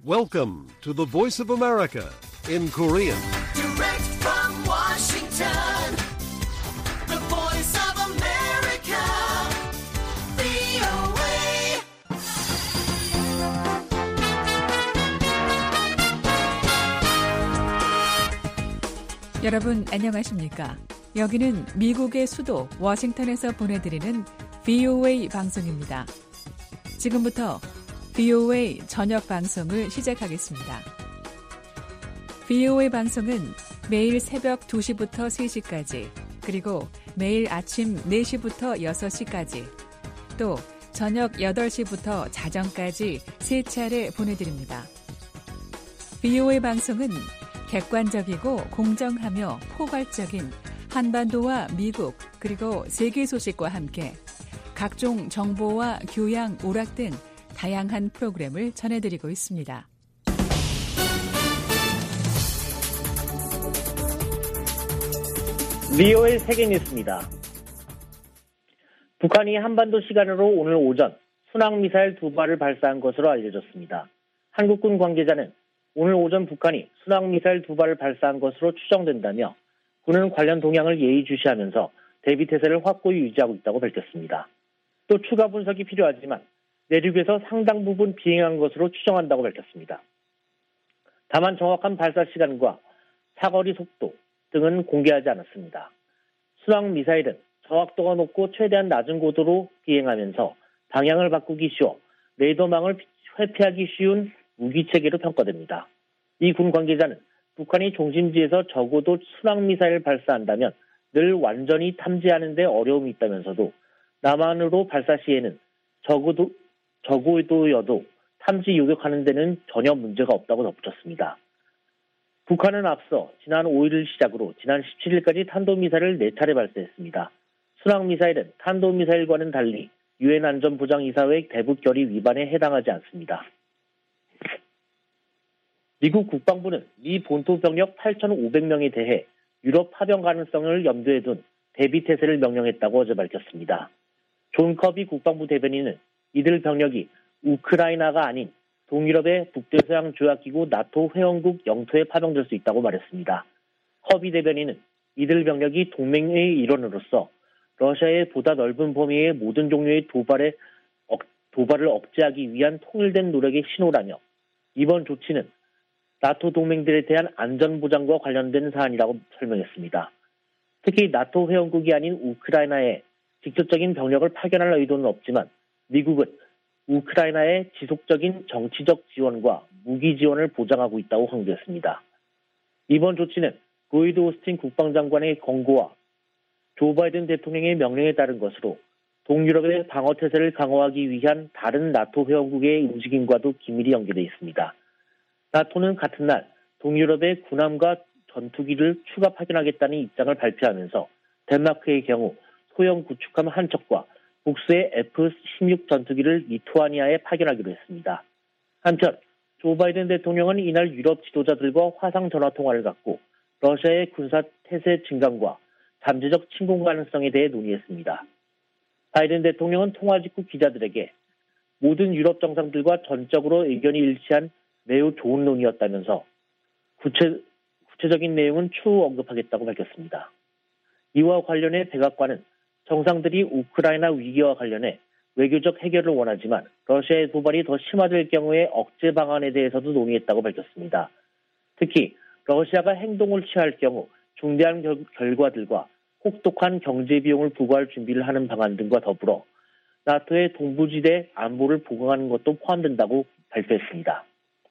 Welcome to the Voice of America in Korean. Direct from Washington, the Voice of America, VOA. 여러분 안녕하십니까? 여기는 미국의 수도 워싱턴에서 보내드리는 VOA 방송입니다. 지금부터 VOA 저녁 방송을 시작하겠습니다. VOA 방송은 매일 새벽 2시부터 3시까지, 그리고 매일 아침 4시부터 6시까지, 또 저녁 8시부터 자정까지 3차례 보내드립니다. VOA 방송은 객관적이고 공정하며 포괄적인 한반도와 미국 그리고 세계 소식과 함께 각종 정보와 교양, 오락 등 다양한 프로그램을 전해드리고 있습니다. VOA 세계 뉴스입니다. 북한이 한반도 시간으로 오늘 오전 순항미사일 2발을 발사한 것으로 알려졌습니다. 한국군 관계자는 오늘 오전 북한이 순항미사일 2발을 발사한 것으로 추정된다며 군은 관련 동향을 예의주시하면서 대비태세를 확고히 유지하고 있다고 밝혔습니다. 또 추가 분석이 필요하지만 내륙에서 상당 부분 비행한 것으로 추정한다고 밝혔습니다. 다만 정확한 발사 시간과 사거리 속도 등은 공개하지 않았습니다. 순항미사일은 저항도가 높고 최대한 낮은 고도로 비행하면서 방향을 바꾸기 쉬워 레이더망을 회피하기 쉬운 무기체계로 평가됩니다. 이 군 관계자는 북한이 중심지에서 적어도 순항미사일을 발사한다면 늘 완전히 탐지하는 데 어려움이 있다면서도 남한으로 발사 시에는 적어도여도 탐지 요격하는 데는 전혀 문제가 없다고 덧붙였습니다. 북한은 앞서 지난 5일을 시작으로 지난 17일까지 탄도미사일을 4차례 발사했습니다. 순항미사일은 탄도미사일과는 달리 유엔 안전보장이사회 대북 결의 위반에 해당하지 않습니다. 미국 국방부는 미 본토 병력 8,500명에 대해 유럽 파병 가능성을 염두에 둔 대비태세를 명령했다고 어제 밝혔습니다. 존 커비 국방부 대변인은 이들 병력이 우크라이나가 아닌 동유럽의 북대서양 조약기구 나토 회원국 영토에 파병될 수 있다고 말했습니다. 커비 대변인은 이들 병력이 동맹의 일원으로서 러시아의 보다 넓은 범위의 모든 종류의 도발을 억제하기 위한 통일된 노력의 신호라며 이번 조치는 나토 동맹들에 대한 안전보장과 관련된 사안이라고 설명했습니다. 특히 나토 회원국이 아닌 우크라이나에 직접적인 병력을 파견할 의도는 없지만 미국은 우크라이나의 지속적인 정치적 지원과 무기 지원을 보장하고 있다고 강조했습니다. 이번 조치는 로이드 오스틴 국방장관의 권고와 조 바이든 대통령의 명령에 따른 것으로 동유럽의 방어태세를 강화하기 위한 다른 나토 회원국의 움직임과도 긴밀히 연계되어 있습니다. 나토는 같은 날 동유럽의 군함과 전투기를 추가 파견하겠다는 입장을 발표하면서 덴마크의 경우 소형 구축함 한 척과 복수의 F-16 전투기를 리투아니아에 파견하기로 했습니다. 한편 조 바이든 대통령은 이날 유럽 지도자들과 화상 전화 통화를 갖고 러시아의 군사 태세 증강과 잠재적 침공 가능성에 대해 논의했습니다. 바이든 대통령은 통화 직후 기자들에게 모든 유럽 정상들과 전적으로 의견이 일치한 매우 좋은 논의였다면서 구체적인 내용은 추후 언급하겠다고 밝혔습니다. 이와 관련해 백악관은 정상들이 우크라이나 위기와 관련해 외교적 해결을 원하지만 러시아의 도발이 더 심화될 경우의 억제 방안에 대해서도 논의했다고 밝혔습니다. 특히 러시아가 행동을 취할 경우 중대한 결과들과 혹독한 경제 비용을 부과할 준비를 하는 방안 등과 더불어 나토의 동부지대 안보를 보강하는 것도 포함된다고 발표했습니다.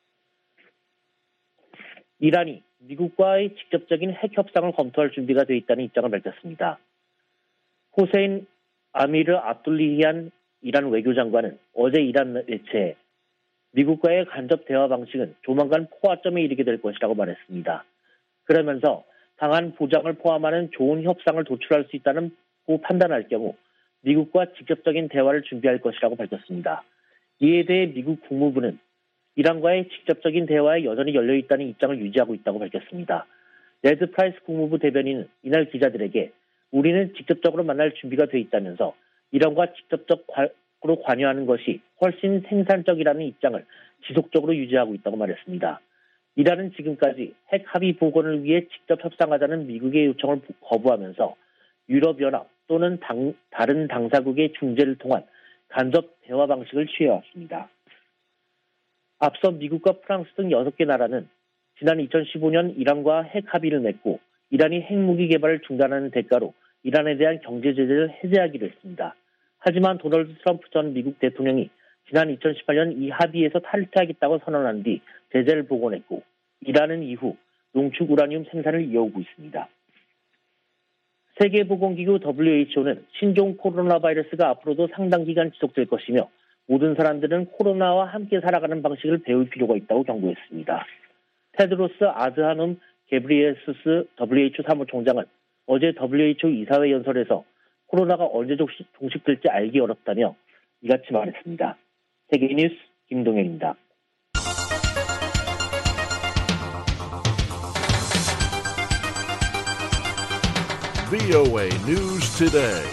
이란이 미국과의 직접적인 핵 협상을 검토할 준비가 되어 있다는 입장을 밝혔습니다. 호세인 아미르 압둘리히안 이란 외교장관은 어제 이란 매체에 미국과의 간접 대화 방식은 조만간 포화점에 이르게 될 것이라고 말했습니다. 그러면서 당한 보장을 포함하는 좋은 협상을 도출할 수 있다고 판단할 경우 미국과 직접적인 대화를 준비할 것이라고 밝혔습니다. 이에 대해 미국 국무부는 이란과의 직접적인 대화에 여전히 열려있다는 입장을 유지하고 있다고 밝혔습니다. 레드 프라이스 국무부 대변인은 이날 기자들에게 우리는 직접적으로 만날 준비가 돼 있다면서 이란과 직접적 밖으로 관여하는 것이 훨씬 생산적이라는 입장을 지속적으로 유지하고 있다고 말했습니다. 이란은 지금까지 핵 합의 복원을 위해 직접 협상하자는 미국의 요청을 거부하면서 유럽연합 또는 다른 당사국의 중재를 통한 간접 대화 방식을 취해왔습니다. 앞서 미국과 프랑스 등 6개 나라는 지난 2015년 이란과 핵 합의를 맺고 이란이 핵무기 개발을 중단하는 대가로 이란에 대한 경제 제재를 해제하기로 했습니다. 하지만 도널드 트럼프 전 미국 대통령이 지난 2018년 이 합의에서 탈퇴하겠다고 선언한 뒤 제재를 복원했고 이란은 이후 농축 우라늄 생산을 이어오고 있습니다. 세계보건기구 WHO는 신종 코로나 바이러스가 앞으로도 상당 기간 지속될 것이며 모든 사람들은 코로나와 함께 살아가는 방식을 배울 필요가 있다고 경고했습니다. 테드로스 아드하놈 게브리에수스 WHO 사무총장은 어제 WHO 이사회 연설에서 코로나가 언제 종식될지 알기 어렵다며 이같이 말했습니다. 세계뉴스 김동현입니다. VOA News Today.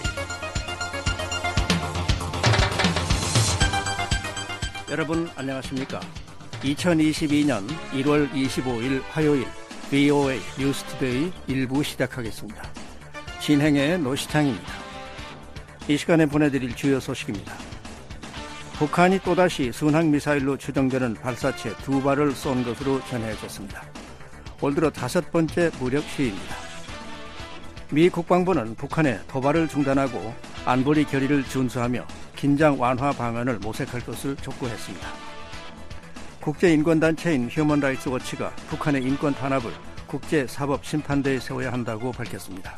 여러분 안녕하십니까? 2022년 1월 25일 화요일 VOA 뉴스 투데이 1부 시작하겠습니다. 진행의 노시창입니다. 이 시간에 보내드릴 주요 소식입니다. 북한이 또다시 순항미사일로 추정되는 발사체 2발을 쏜 것으로 전해졌습니다. 올 들어 5번째 무력 시위입니다. 미 국방부는 북한의 도발을 중단하고 안보리 결의를 준수하며 긴장 완화 방안을 모색할 것을 촉구했습니다. 국제인권단체인 휴먼라이츠 워치가 북한의 인권 탄압을 국제사법심판대에 세워야 한다고 밝혔습니다.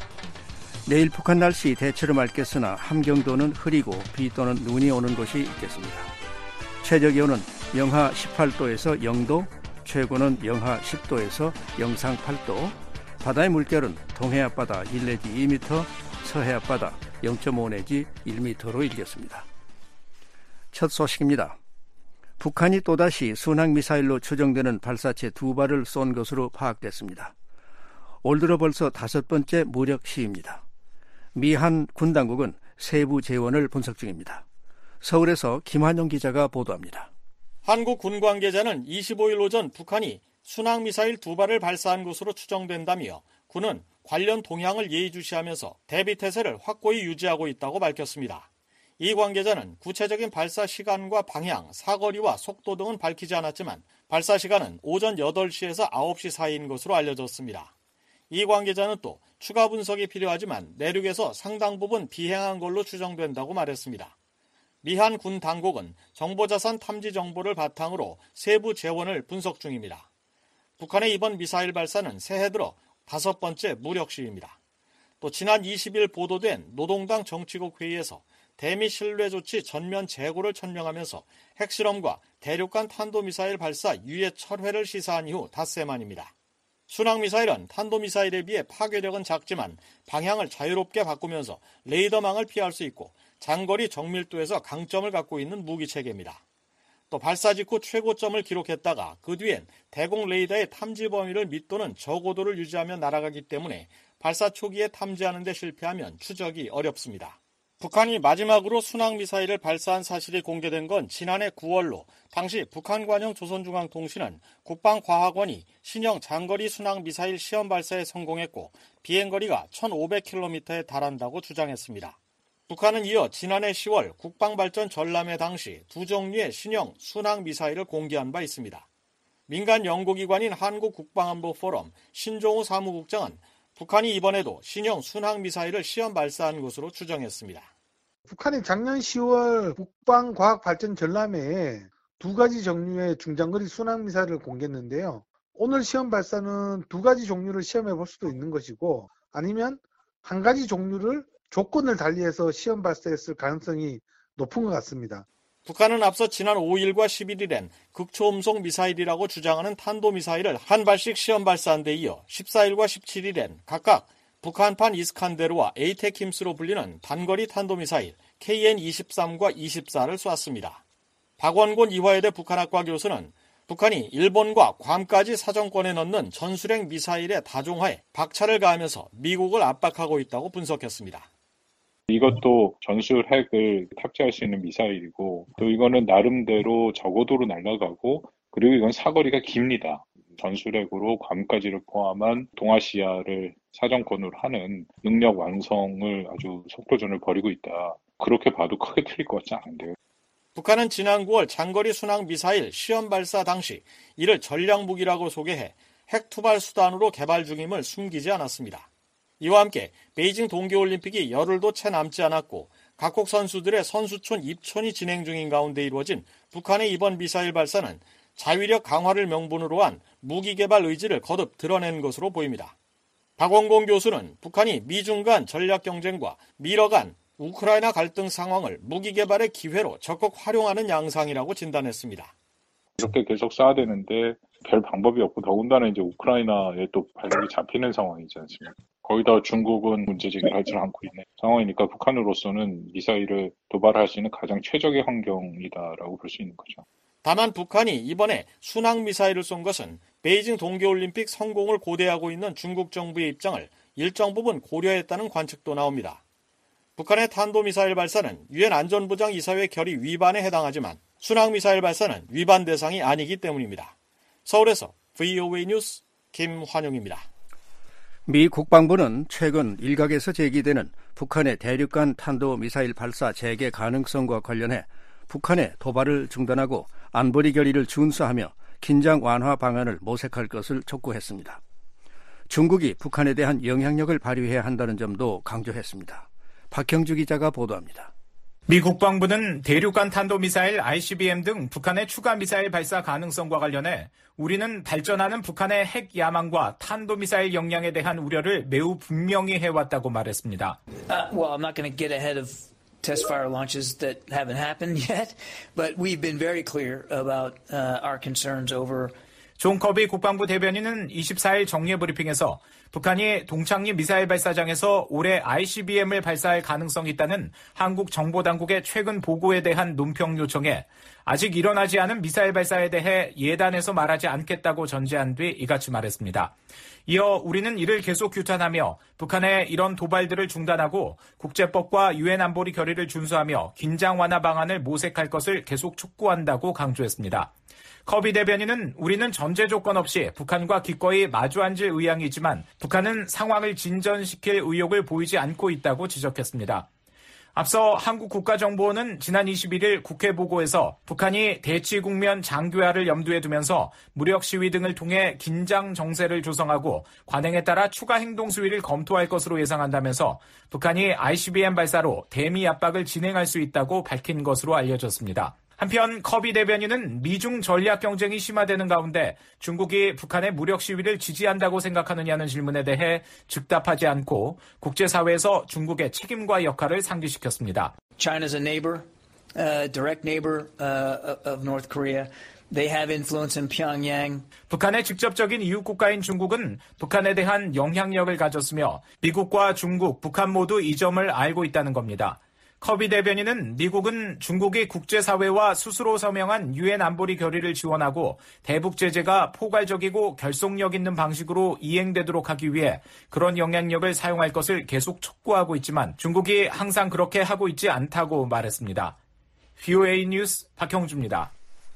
내일 북한 날씨 대체로 맑겠으나 함경도는 흐리고 비 또는 눈이 오는 곳이 있겠습니다. 최저기온은 영하 18도에서 0도, 최고는 영하 10도에서 영상 8도, 바다의 물결은 동해 앞바다 1 내지 2m, 서해 앞바다 0.5 내지 1m로 일겠습니다. 첫 소식입니다. 북한이 또다시 순항미사일로 추정되는 발사체 2발을 쏜 것으로 파악됐습니다. 올 들어 벌써 5번째 무력 시위입니다. 미한 군당국은 세부 재원을 분석 중입니다. 서울에서 김한용 기자가 보도합니다. 한국 군 관계자는 25일 오전 북한이 순항미사일 2발을 발사한 것으로 추정된다며 군은 관련 동향을 예의주시하면서 대비태세를 확고히 유지하고 있다고 밝혔습니다. 이 관계자는 구체적인 발사 시간과 방향, 사거리와 속도 등은 밝히지 않았지만 발사 시간은 오전 8시에서 9시 사이인 것으로 알려졌습니다. 이 관계자는 또 추가 분석이 필요하지만 내륙에서 상당 부분 비행한 걸로 추정된다고 말했습니다. 미한 군 당국은 정보자산 탐지 정보를 바탕으로 세부 재원을 분석 중입니다. 북한의 이번 미사일 발사는 새해 들어 5번째 무력 시위입니다. 또 지난 20일 보도된 노동당 정치국 회의에서 대미 신뢰 조치 전면 재고를 천명하면서 핵실험과 대륙간 탄도미사일 발사 유예 철회를 시사한 이후 닷새 만입니다. 순항미사일은 탄도미사일에 비해 파괴력은 작지만 방향을 자유롭게 바꾸면서 레이더망을 피할 수 있고 장거리 정밀도에서 강점을 갖고 있는 무기체계입니다. 또 발사 직후 최고점을 기록했다가 그 뒤엔 대공 레이더의 탐지 범위를 밑도는 저고도를 유지하며 날아가기 때문에 발사 초기에 탐지하는 데 실패하면 추적이 어렵습니다. 북한이 마지막으로 순항미사일을 발사한 사실이 공개된 건 지난해 9월로 당시 북한 관영 조선중앙통신은 국방과학원이 신형 장거리 순항미사일 시험 발사에 성공했고 비행거리가 1,500km에 달한다고 주장했습니다. 북한은 이어 지난해 10월 국방발전 전람회 당시 2종류의 신형 순항미사일을 공개한 바 있습니다. 민간 연구기관인 한국국방안보포럼 신종우 사무국장은 북한이 이번에도 신형 순항미사일을 시험 발사한 것으로 추정했습니다. 북한이 작년 10월 국방과학발전 전람회에 2가지 종류의 중장거리 순항미사일을 공개했는데요. 오늘 시험 발사는 2가지 종류를 시험해 볼 수도 있는 것이고 아니면 한 가지 종류를 조건을 달리해서 시험 발사했을 가능성이 높은 것 같습니다. 북한은 앞서 지난 5일과 11일엔 극초음속 미사일이라고 주장하는 탄도미사일을 한 발씩 시험 발사한 데 이어 14일과 17일엔 각각 북한판 이스칸데르와 에이테킴스로 불리는 단거리 탄도미사일 KN-23과 24를 쐈습니다. 박원곤 이화여대 북한학과 교수는 북한이 일본과 괌까지 사정권에 넣는 전술핵 미사일의 다종화에 박차를 가하면서 미국을 압박하고 있다고 분석했습니다. 이것도 전술 핵을 탑재할 수 있는 미사일이고 또 이거는 나름대로 저고도로 날아가고 그리고 이건 사거리가 깁니다. 전술핵으로 괌까지를 포함한 동아시아를 사정권으로 하는 능력 완성을 아주 속도전을 벌이고 있다. 그렇게 봐도 크게 틀릴 것 같지 않은데요. 북한은 지난 9월 장거리 순항 미사일 시험 발사 당시 이를 전략무기라고 소개해 핵 투발 수단으로 개발 중임을 숨기지 않았습니다. 이와 함께 베이징 동계올림픽이 열흘도 채 남지 않았고 각국 선수들의 선수촌 입촌이 진행 중인 가운데 이루어진 북한의 이번 미사일 발사는 자위력 강화를 명분으로 한 무기 개발 의지를 거듭 드러낸 것으로 보입니다. 박원공 교수는 북한이 미중 간 전략 경쟁과 미러 간 우크라이나 갈등 상황을 무기 개발의 기회로 적극 활용하는 양상이라고 진단했습니다. 이렇게 계속 쏴야 되는데 별 방법이 없고 더군다나 이제 우크라이나에 또 발목이 잡히는 상황이지 않습니까? 거기다 중국은 문제 제기를 하지 않고 있는 상황이니까 북한으로서는 미사일을 도발할 수 있는 가장 최적의 환경이다라고 볼 수 있는 거죠. 다만 북한이 이번에 순항 미사일을 쏜 것은 베이징 동계올림픽 성공을 고대하고 있는 중국 정부의 입장을 일정 부분 고려했다는 관측도 나옵니다. 북한의 탄도미사일 발사는 유엔 안전보장 이사회 결의 위반에 해당하지만 순항미사일 발사는 위반 대상이 아니기 때문입니다. 서울에서 VOA 뉴스 김환용입니다. 미 국방부는 최근 일각에서 제기되는 북한의 대륙간 탄도미사일 발사 재개 가능성과 관련해 북한의 도발을 중단하고 안보리 결의를 준수하며 긴장 완화 방안을 모색할 것을 촉구했습니다. 중국이 북한에 대한 영향력을 발휘해야 한다는 점도 강조했습니다. 박형주 기자가 보도합니다. 미 국방부는 대륙간 탄도미사일 ICBM 등 북한의 추가 미사일 발사 가능성과 관련해 우리는 발전하는 북한의 핵 야망과 탄도미사일 역량에 대한 우려를 매우 분명히 해왔다고 말했습니다. Well, I'm not going to get ahead of test fire launches that haven't happened yet, but we've been very clear about our concerns over 존 커비 국방부 대변인은 24일 정례 브리핑에서 북한이 동창리 미사일 발사장에서 올해 ICBM을 발사할 가능성이 있다는 한국 정보당국의 최근 보고에 대한 논평 요청에 아직 일어나지 않은 미사일 발사에 대해 예단해서 말하지 않겠다고 전제한 뒤 이같이 말했습니다. 이어 우리는 이를 계속 규탄하며 북한의 이런 도발들을 중단하고 국제법과 유엔 안보리 결의를 준수하며 긴장 완화 방안을 모색할 것을 계속 촉구한다고 강조했습니다. 커비 대변인은 우리는 전제 조건 없이 북한과 기꺼이 마주 앉을 의향이지만 북한은 상황을 진전시킬 의욕을 보이지 않고 있다고 지적했습니다. 앞서 한국국가정보원은 지난 21일 국회 보고에서 북한이 대치 국면 장기화를 염두에 두면서 무력 시위 등을 통해 긴장 정세를 조성하고 관행에 따라 추가 행동 수위를 검토할 것으로 예상한다면서 북한이 ICBM 발사로 대미 압박을 진행할 수 있다고 밝힌 것으로 알려졌습니다. 한편 커비 대변인은 미중 전략 경쟁이 심화되는 가운데 중국이 북한의 무력 시위를 지지한다고 생각하느냐는 질문에 대해 즉답하지 않고 국제사회에서 중국의 책임과 역할을 상기시켰습니다. China's a neighbor, direct neighbor of North Korea. They have influence in Pyongyang. 북한의 직접적인 이웃 국가인 중국은 북한에 대한 영향력을 가졌으며 미국과 중국, 북한 모두 이 점을 알고 있다는 겁니다. 커비 대변인은 미국은 중국이 국제사회와 스스로 서명한 유엔 안보리 결의를 지원하고 대북 제재가 포괄적이고 결속력 있는 방식으로 이행되도록 하기 위해 그런 영향력을 사용할 것을 계속 촉구하고 있지만 중국이 항상 그렇게 하고 있지 않다고 말했습니다. VOA 뉴스 박형주입니다.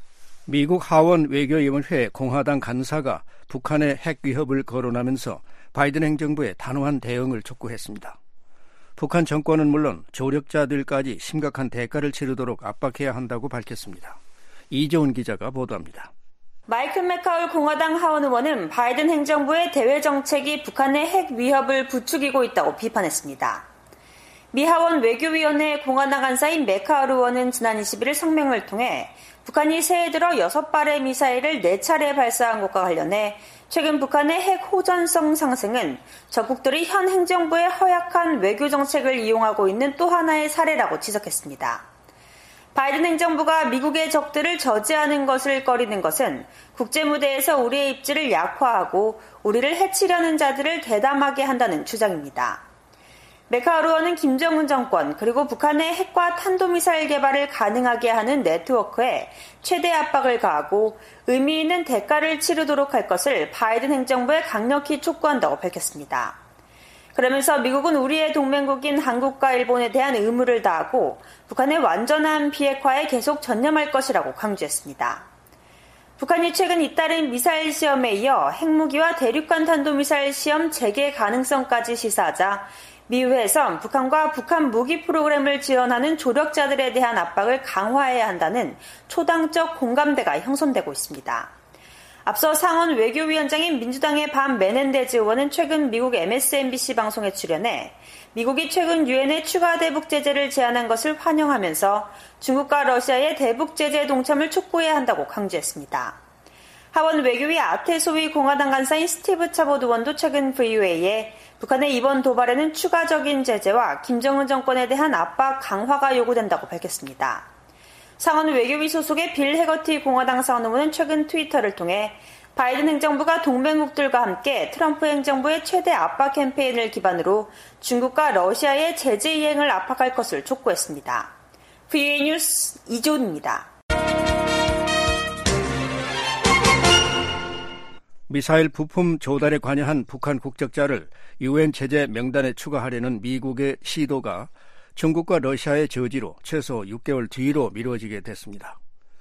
미국 하원 외교위원회 공화당 간사가 북한의 핵 위협을 거론하면서 바이든 행정부의 단호한 대응을 촉구했습니다. 북한 정권은 물론 조력자들까지 심각한 대가를 치르도록 압박해야 한다고 밝혔습니다. 이재훈 기자가 보도합니다. 마이클 맥카울 공화당 하원 의원은 바이든 행정부의 대외 정책이 북한의 핵 위협을 부추기고 있다고 비판했습니다. 미 하원 외교위원회 공화당 간사인 맥카울 의원은 지난 21일 성명을 통해 북한이 새해 들어 6발의 미사일을 4차례 발사한 것과 관련해 최근 북한의 핵 호전성 상승은 적국들이 현 행정부의 허약한 외교 정책을 이용하고 있는 또 하나의 사례라고 지적했습니다. 바이든 행정부가 미국의 적들을 저지하는 것을 꺼리는 것은 국제무대에서 우리의 입지를 약화하고 우리를 해치려는 자들을 대담하게 한다는 주장입니다. 맥카울 의원은 김정은 정권 그리고 북한의 핵과 탄도미사일 개발을 가능하게 하는 네트워크에 최대 압박을 가하고 의미 있는 대가를 치르도록 할 것을 바이든 행정부에 강력히 촉구한다고 밝혔습니다. 그러면서 미국은 우리의 동맹국인 한국과 일본에 대한 의무를 다하고 북한의 완전한 비핵화에 계속 전념할 것이라고 강조했습니다. 북한이 최근 잇따른 미사일 시험에 이어 핵무기와 대륙간 탄도미사일 시험 재개 가능성까지 시사하자 미의회에선 북한과 북한 무기 프로그램을 지원하는 조력자들에 대한 압박을 강화해야 한다는 초당적 공감대가 형성되고 있습니다. 앞서 상원 외교위원장인 민주당의 반 메넨데즈 의원은 최근 미국 MSNBC 방송에 출연해 미국이 최근 유엔의 추가 대북 제재를 제안한 것을 환영하면서 중국과 러시아의 대북 제재 동참을 촉구해야 한다고 강조했습니다. 하원 외교위 아테소위 공화당 간사인 스티브 차보드 의원도 최근 VOA에 북한의 이번 도발에는 추가적인 제재와 김정은 정권에 대한 압박 강화가 요구된다고 밝혔습니다. 상원 외교위 소속의 빌 해거티 공화당 상원 의원은 최근 트위터를 통해 바이든 행정부가 동맹국들과 함께 트럼프 행정부의 최대 압박 캠페인을 기반으로 중국과 러시아의 제재 이행을 압박할 것을 촉구했습니다. VOA 뉴스 이조은입니다. 미사일 부품 조달에 관여한 북한 국적자를 유엔 제재 명단에 추가하려는 미국의 시도가 중국과 러시아의 저지로 최소 6개월 뒤로 미뤄지게 됐습니다.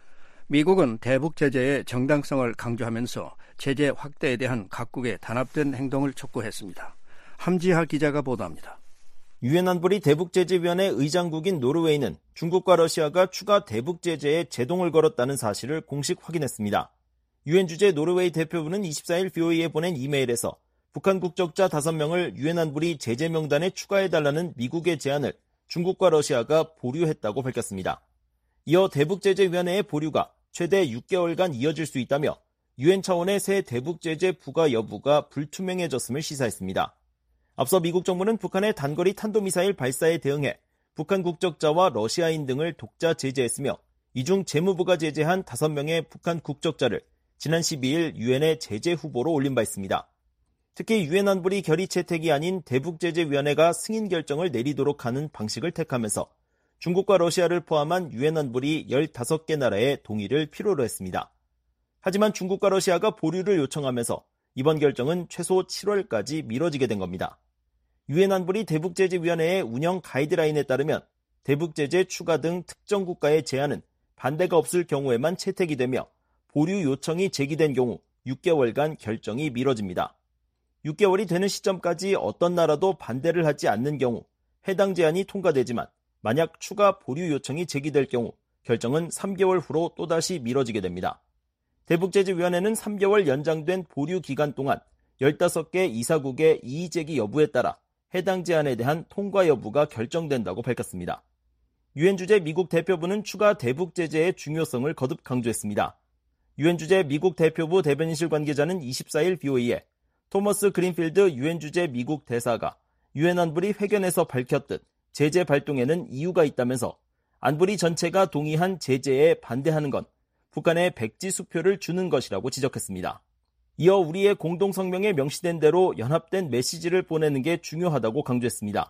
미국은 대북 제재의 정당성을 강조하면서 제재 확대에 대한 각국의 단합된 행동을 촉구했습니다. 함지하 기자가 보도합니다. 유엔 안보리 대북제재위원회 의장국인 노르웨이는 중국과 러시아가 추가 대북 제재에 제동을 걸었다는 사실을 공식 확인했습니다. 유엔 주재 노르웨이 대표부는 24일 VOA에 보낸 이메일에서 북한 국적자 5명을 유엔 안보리 제재 명단에 추가해달라는 미국의 제안을 중국과 러시아가 보류했다고 밝혔습니다. 이어 대북제재위원회의 보류가 최대 6개월간 이어질 수 있다며 유엔 차원의 새 대북제재 부과 여부가 불투명해졌음을 시사했습니다. 앞서 미국 정부는 북한의 단거리 탄도미사일 발사에 대응해 북한 국적자와 러시아인 등을 독자 제재했으며 이 중 재무부가 제재한 5명의 북한 국적자를 지난 12일 유엔의 제재 후보로 올린 바 있습니다. 특히 유엔 안보리 결의 채택이 아닌 대북제재위원회가 승인 결정을 내리도록 하는 방식을 택하면서 중국과 러시아를 포함한 유엔 안보리 15개 나라의 동의를 필요로 했습니다. 하지만 중국과 러시아가 보류를 요청하면서 이번 결정은 최소 7월까지 미뤄지게 된 겁니다. 유엔 안보리 대북제재위원회의 운영 가이드라인에 따르면 대북제재 추가 등 특정 국가의 제안은 반대가 없을 경우에만 채택이 되며 보류 요청이 제기된 경우 6개월간 결정이 미뤄집니다. 6개월이 되는 시점까지 어떤 나라도 반대를 하지 않는 경우 해당 제안이 통과되지만 만약 추가 보류 요청이 제기될 경우 결정은 3개월 후로 또다시 미뤄지게 됩니다. 대북제재위원회는 3개월 연장된 보류 기간 동안 15개 이사국의 이의 제기 여부에 따라 해당 제안에 대한 통과 여부가 결정된다고 밝혔습니다. 유엔 주재 미국 대표부는 추가 대북 제재의 중요성을 거듭 강조했습니다. 유엔 주재 미국 대표부 대변인실 관계자는 24일 VOA에 토머스 그린필드 유엔 주재 미국 대사가 유엔 안보리 회견에서 밝혔듯 제재 발동에는 이유가 있다면서 안보리 전체가 동의한 제재에 반대하는 건 북한에 백지 수표를 주는 것이라고 지적했습니다. 이어 우리의 공동성명에 명시된 대로 연합된 메시지를 보내는 게 중요하다고 강조했습니다.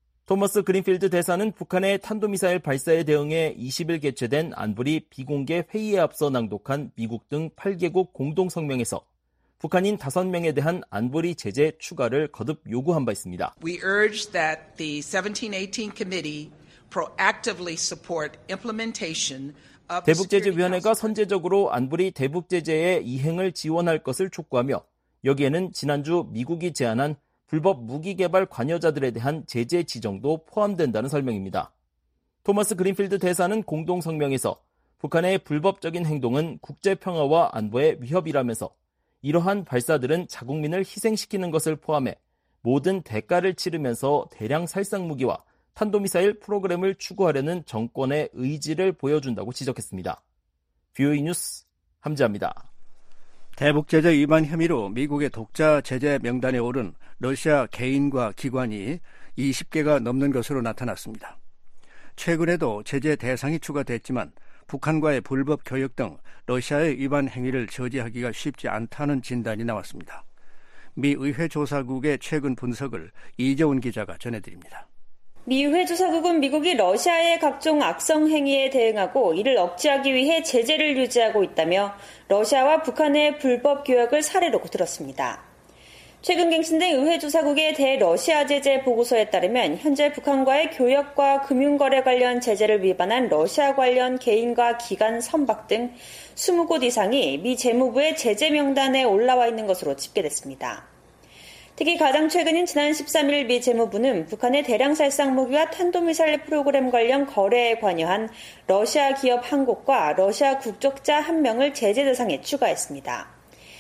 토머스 그린필드 대사는 북한의 탄도미사일 발사에 대응해 20일 개최된 안보리 비공개 회의에 앞서 낭독한 미국 등 8개국 공동성명에서 북한인 5명에 대한 안보리 제재 추가를 거듭 요구한 바 있습니다. We urge that the 1718 Committee proactively support implementation of 대북제재위원회가 선제적으로 안보리 대북제재의 이행을 지원할 것을 촉구하며 여기에는 지난주 미국이 제안한 불법 무기 개발 관여자들에 대한 제재 지정도 포함된다는 설명입니다. 토머스 그린필드 대사는 공동성명에서 북한의 불법적인 행동은 국제평화와 안보의 위협이라면서 이러한 발사들은 자국민을 희생시키는 것을 포함해 모든 대가를 치르면서 대량 살상 무기와 탄도미사일 프로그램을 추구하려는 정권의 의지를 보여준다고 지적했습니다. VOA 뉴스 함지아입니다. 대북제재 위반 혐의로 미국의 독자 제재 명단에 오른 러시아 개인과 기관이 20개가 넘는 것으로 나타났습니다. 최근에도 제재 대상이 추가됐지만 북한과의 불법 교역 등 러시아의 위반 행위를 저지하기가 쉽지 않다는 진단이 나왔습니다. 미 의회 조사국의 최근 분석을 이재훈 기자가 전해드립니다. 미 의회 조사국은 미국이 러시아의 각종 악성 행위에 대응하고 이를 억제하기 위해 제재를 유지하고 있다며 러시아와 북한의 불법 교역을 사례로 들었습니다. 최근 갱신된 의회조사국의 대러시아 제재 보고서에 따르면 현재 북한과의 교역과 금융거래 관련 제재를 위반한 러시아 관련 개인과 기관 선박 등 20곳 이상이 미 재무부의 제재 명단에 올라와 있는 것으로 집계됐습니다. 특히 가장 최근인 지난 13일 미 재무부는 북한의 대량 살상 무기와 탄도미사일 프로그램 관련 거래에 관여한 러시아 기업 한 곳과 러시아 국적자 1명을 제재 대상에 추가했습니다.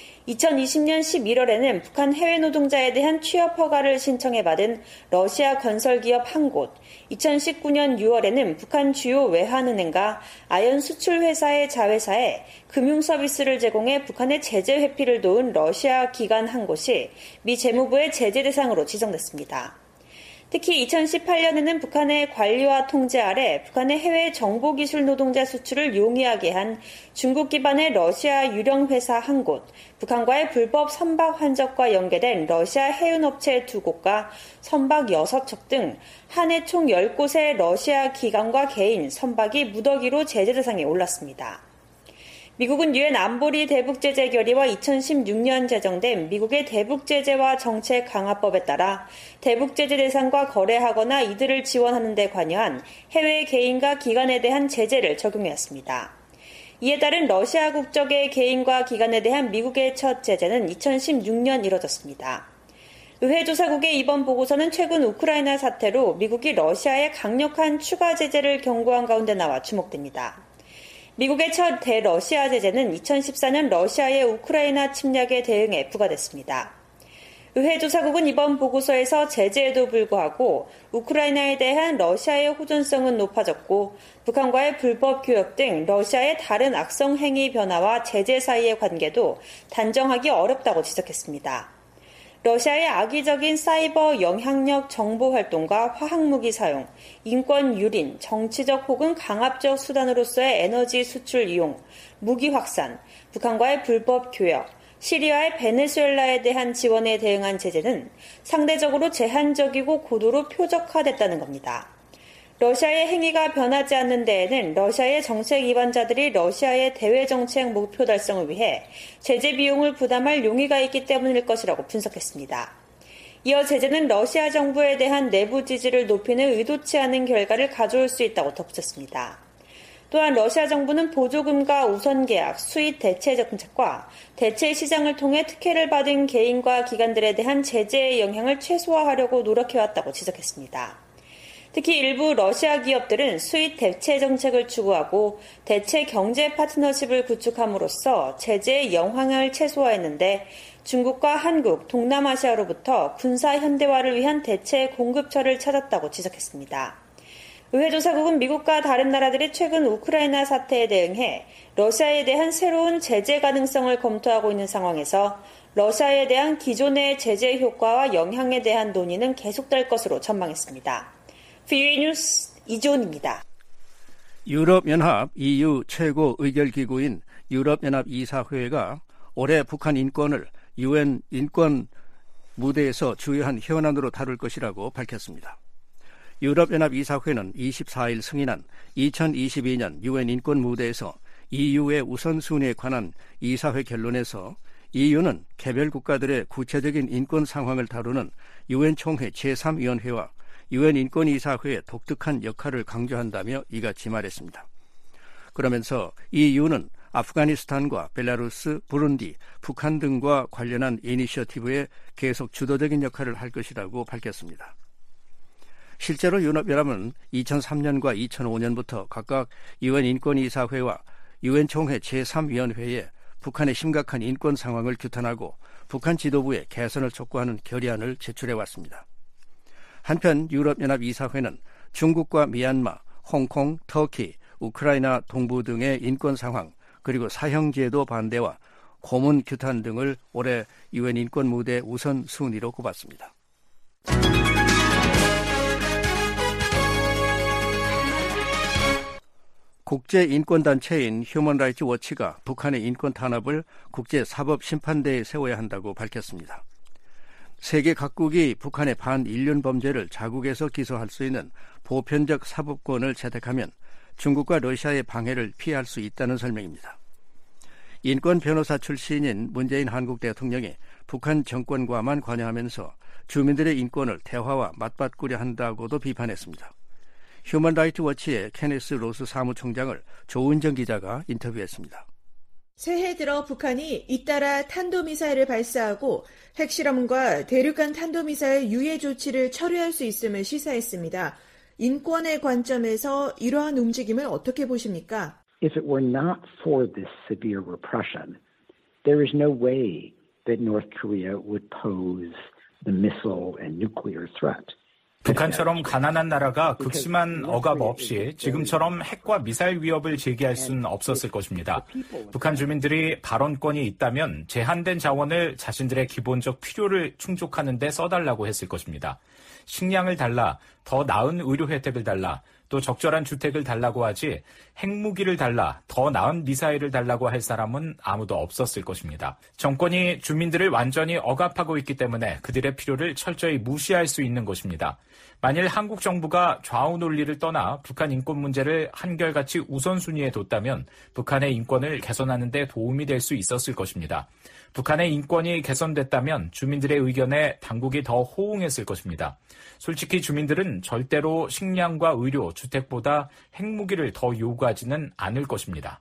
2020년 11월에는 북한 해외 노동자에 대한 취업 허가를 신청해받은 러시아 건설기업 한 곳, 2019년 6월에는 북한 주요 외환은행과 아연 수출회사의 자회사에 금융서비스를 제공해 북한의 제재 회피를 도운 러시아 기관 한 곳이 미 재무부의 제재 대상으로 지정됐습니다. 특히 2018년에는 북한의 관리와 통제 아래 북한의 해외 정보기술 노동자 수출을 용이하게 한 중국 기반의 러시아 유령 회사 한 곳, 북한과의 불법 선박 환적과 연계된 러시아 해운업체 2곳과 선박 6척 등 한 해 총 10곳의 러시아 기관과 개인, 선박이 무더기로 제재 대상에 올랐습니다. 미국은 유엔 안보리 대북제재 결의와 2016년 제정된 미국의 대북제재와 정책 강화법에 따라 대북제재 대상과 거래하거나 이들을 지원하는 데 관여한 해외 개인과 기관에 대한 제재를 적용했습니다. 이에 따른 러시아 국적의 개인과 기관에 대한 미국의 첫 제재는 2016년 이뤄졌습니다. 의회조사국의 이번 보고서는 최근 우크라이나 사태로 미국이 러시아에 강력한 추가 제재를 경고한 가운데 나와 주목됩니다. 미국의 첫 대러시아 제재는 2014년 러시아의 우크라이나 침략에 대응해 부과됐습니다. 의회조사국은 이번 보고서에서 제재에도 불구하고 우크라이나에 대한 러시아의 호전성은 높아졌고 북한과의 불법 교역 등 러시아의 다른 악성 행위 변화와 제재 사이의 관계도 단정하기 어렵다고 지적했습니다. 러시아의 악의적인 사이버 영향력 정보 활동과 화학무기 사용, 인권 유린, 정치적 혹은 강압적 수단으로서의 에너지 수출 이용, 무기 확산, 북한과의 불법 교역, 시리아의 베네수엘라에 대한 지원에 대응한 제재는 상대적으로 제한적이고 고도로 표적화됐다는 겁니다. 러시아의 행위가 변하지 않는 데에는 러시아의 정책 위반자들이 러시아의 대외 정책 목표 달성을 위해 제재 비용을 부담할 용의가 있기 때문일 것이라고 분석했습니다. 이어 제재는 러시아 정부에 대한 내부 지지를 높이는 의도치 않은 결과를 가져올 수 있다고 덧붙였습니다. 또한 러시아 정부는 보조금과 우선 계약, 수입 대체 정책과 대체 시장을 통해 특혜를 받은 개인과 기관들에 대한 제재의 영향을 최소화하려고 노력해왔다고 지적했습니다. 특히 일부 러시아 기업들은 수입 대체 정책을 추구하고 대체 경제 파트너십을 구축함으로써 제재의 영향을 최소화했는데 중국과 한국, 동남아시아로부터 군사 현대화를 위한 대체 공급처를 찾았다고 지적했습니다. 의회조사국은 미국과 다른 나라들이 최근 우크라이나 사태에 대응해 러시아에 대한 새로운 제재 가능성을 검토하고 있는 상황에서 러시아에 대한 기존의 제재 효과와 영향에 대한 논의는 계속될 것으로 전망했습니다. VOA 뉴스 이지원입니다. 유럽연합 EU 최고 의결기구인 유럽연합 이사회가 올해 북한 인권을 UN 인권 무대에서 주요한 현안으로 다룰 것이라고 밝혔습니다. 유럽연합 이사회는 24일 승인한 2022년 UN 인권 무대에서 EU의 우선순위에 관한 이사회 결론에서 EU는 개별 국가들의 구체적인 인권 상황을 다루는 UN 총회 제3위원회와 UN 인권이사회의 독특한 역할을 강조한다며 이같이 말했습니다. 그러면서 EU는 아프가니스탄과 벨라루스, 부룬디, 북한 등과 관련한 이니셔티브에 계속 주도적인 역할을 할 것이라고 밝혔습니다. 실제로 유럽연합은 2003년과 2005년부터 각각 UN 인권이사회와 UN 총회 제3위원회에 북한의 심각한 인권 상황을 규탄하고 북한 지도부의 개선을 촉구하는 결의안을 제출해왔습니다. 한편 유럽연합 이사회는 중국과 미얀마, 홍콩, 터키, 우크라이나 동부 등의 인권 상황, 그리고 사형제도 반대와 고문 규탄 등을 올해 UN 인권 무대 우선 순위로 꼽았습니다. 국제인권단체인 휴먼 라이츠 워치가 북한의 인권 탄압을 국제사법심판대에 세워야 한다고 밝혔습니다. 세계 각국이 북한의 반인륜 범죄를 자국에서 기소할 수 있는 보편적 사법권을 채택하면 중국과 러시아의 방해를 피할 수 있다는 설명입니다. 인권 변호사 출신인 문재인 한국 대통령이 북한 정권과만 관여하면서 주민들의 인권을 대화와 맞바꾸려 한다고도 비판했습니다. 휴먼 라이트 워치의 케네스 로스 사무총장을 조은정 기자가 인터뷰했습니다. 새해 들어 북한이 잇따라 탄도미사일을 발사하고 핵실험과 대륙간 탄도미사일 유예 조치를 철회할 수 있음을 시사했습니다. 인권의 관점에서 이러한 움직임을 어떻게 보십니까? If it were not for this severe repression, there is no way that North Korea would pose the missile and nuclear threat. 북한처럼 가난한 나라가 극심한 억압 없이 지금처럼 핵과 미사일 위협을 제기할 수는 없었을 것입니다. 북한 주민들이 발언권이 있다면 제한된 자원을 자신들의 기본적 필요를 충족하는 데 써달라고 했을 것입니다. 식량을 달라, 더 나은 의료 혜택을 달라, 또 적절한 주택을 달라고 하지 핵무기를 달라, 더 나은 미사일을 달라고 할 사람은 아무도 없었을 것입니다. 정권이 주민들을 완전히 억압하고 있기 때문에 그들의 필요를 철저히 무시할 수 있는 것입니다. 만일 한국 정부가 좌우 논리를 떠나 북한 인권 문제를 한결같이 우선순위에 뒀다면 북한의 인권을 개선하는 데 도움이 될 수 있었을 것입니다. 북한의 인권이 개선됐다면 주민들의 의견에 당국이 더 호응했을 것입니다. 솔직히 주민들은 절대로 식량과 의료, 주택보다 핵무기를 더 요구하지는 않을 것입니다.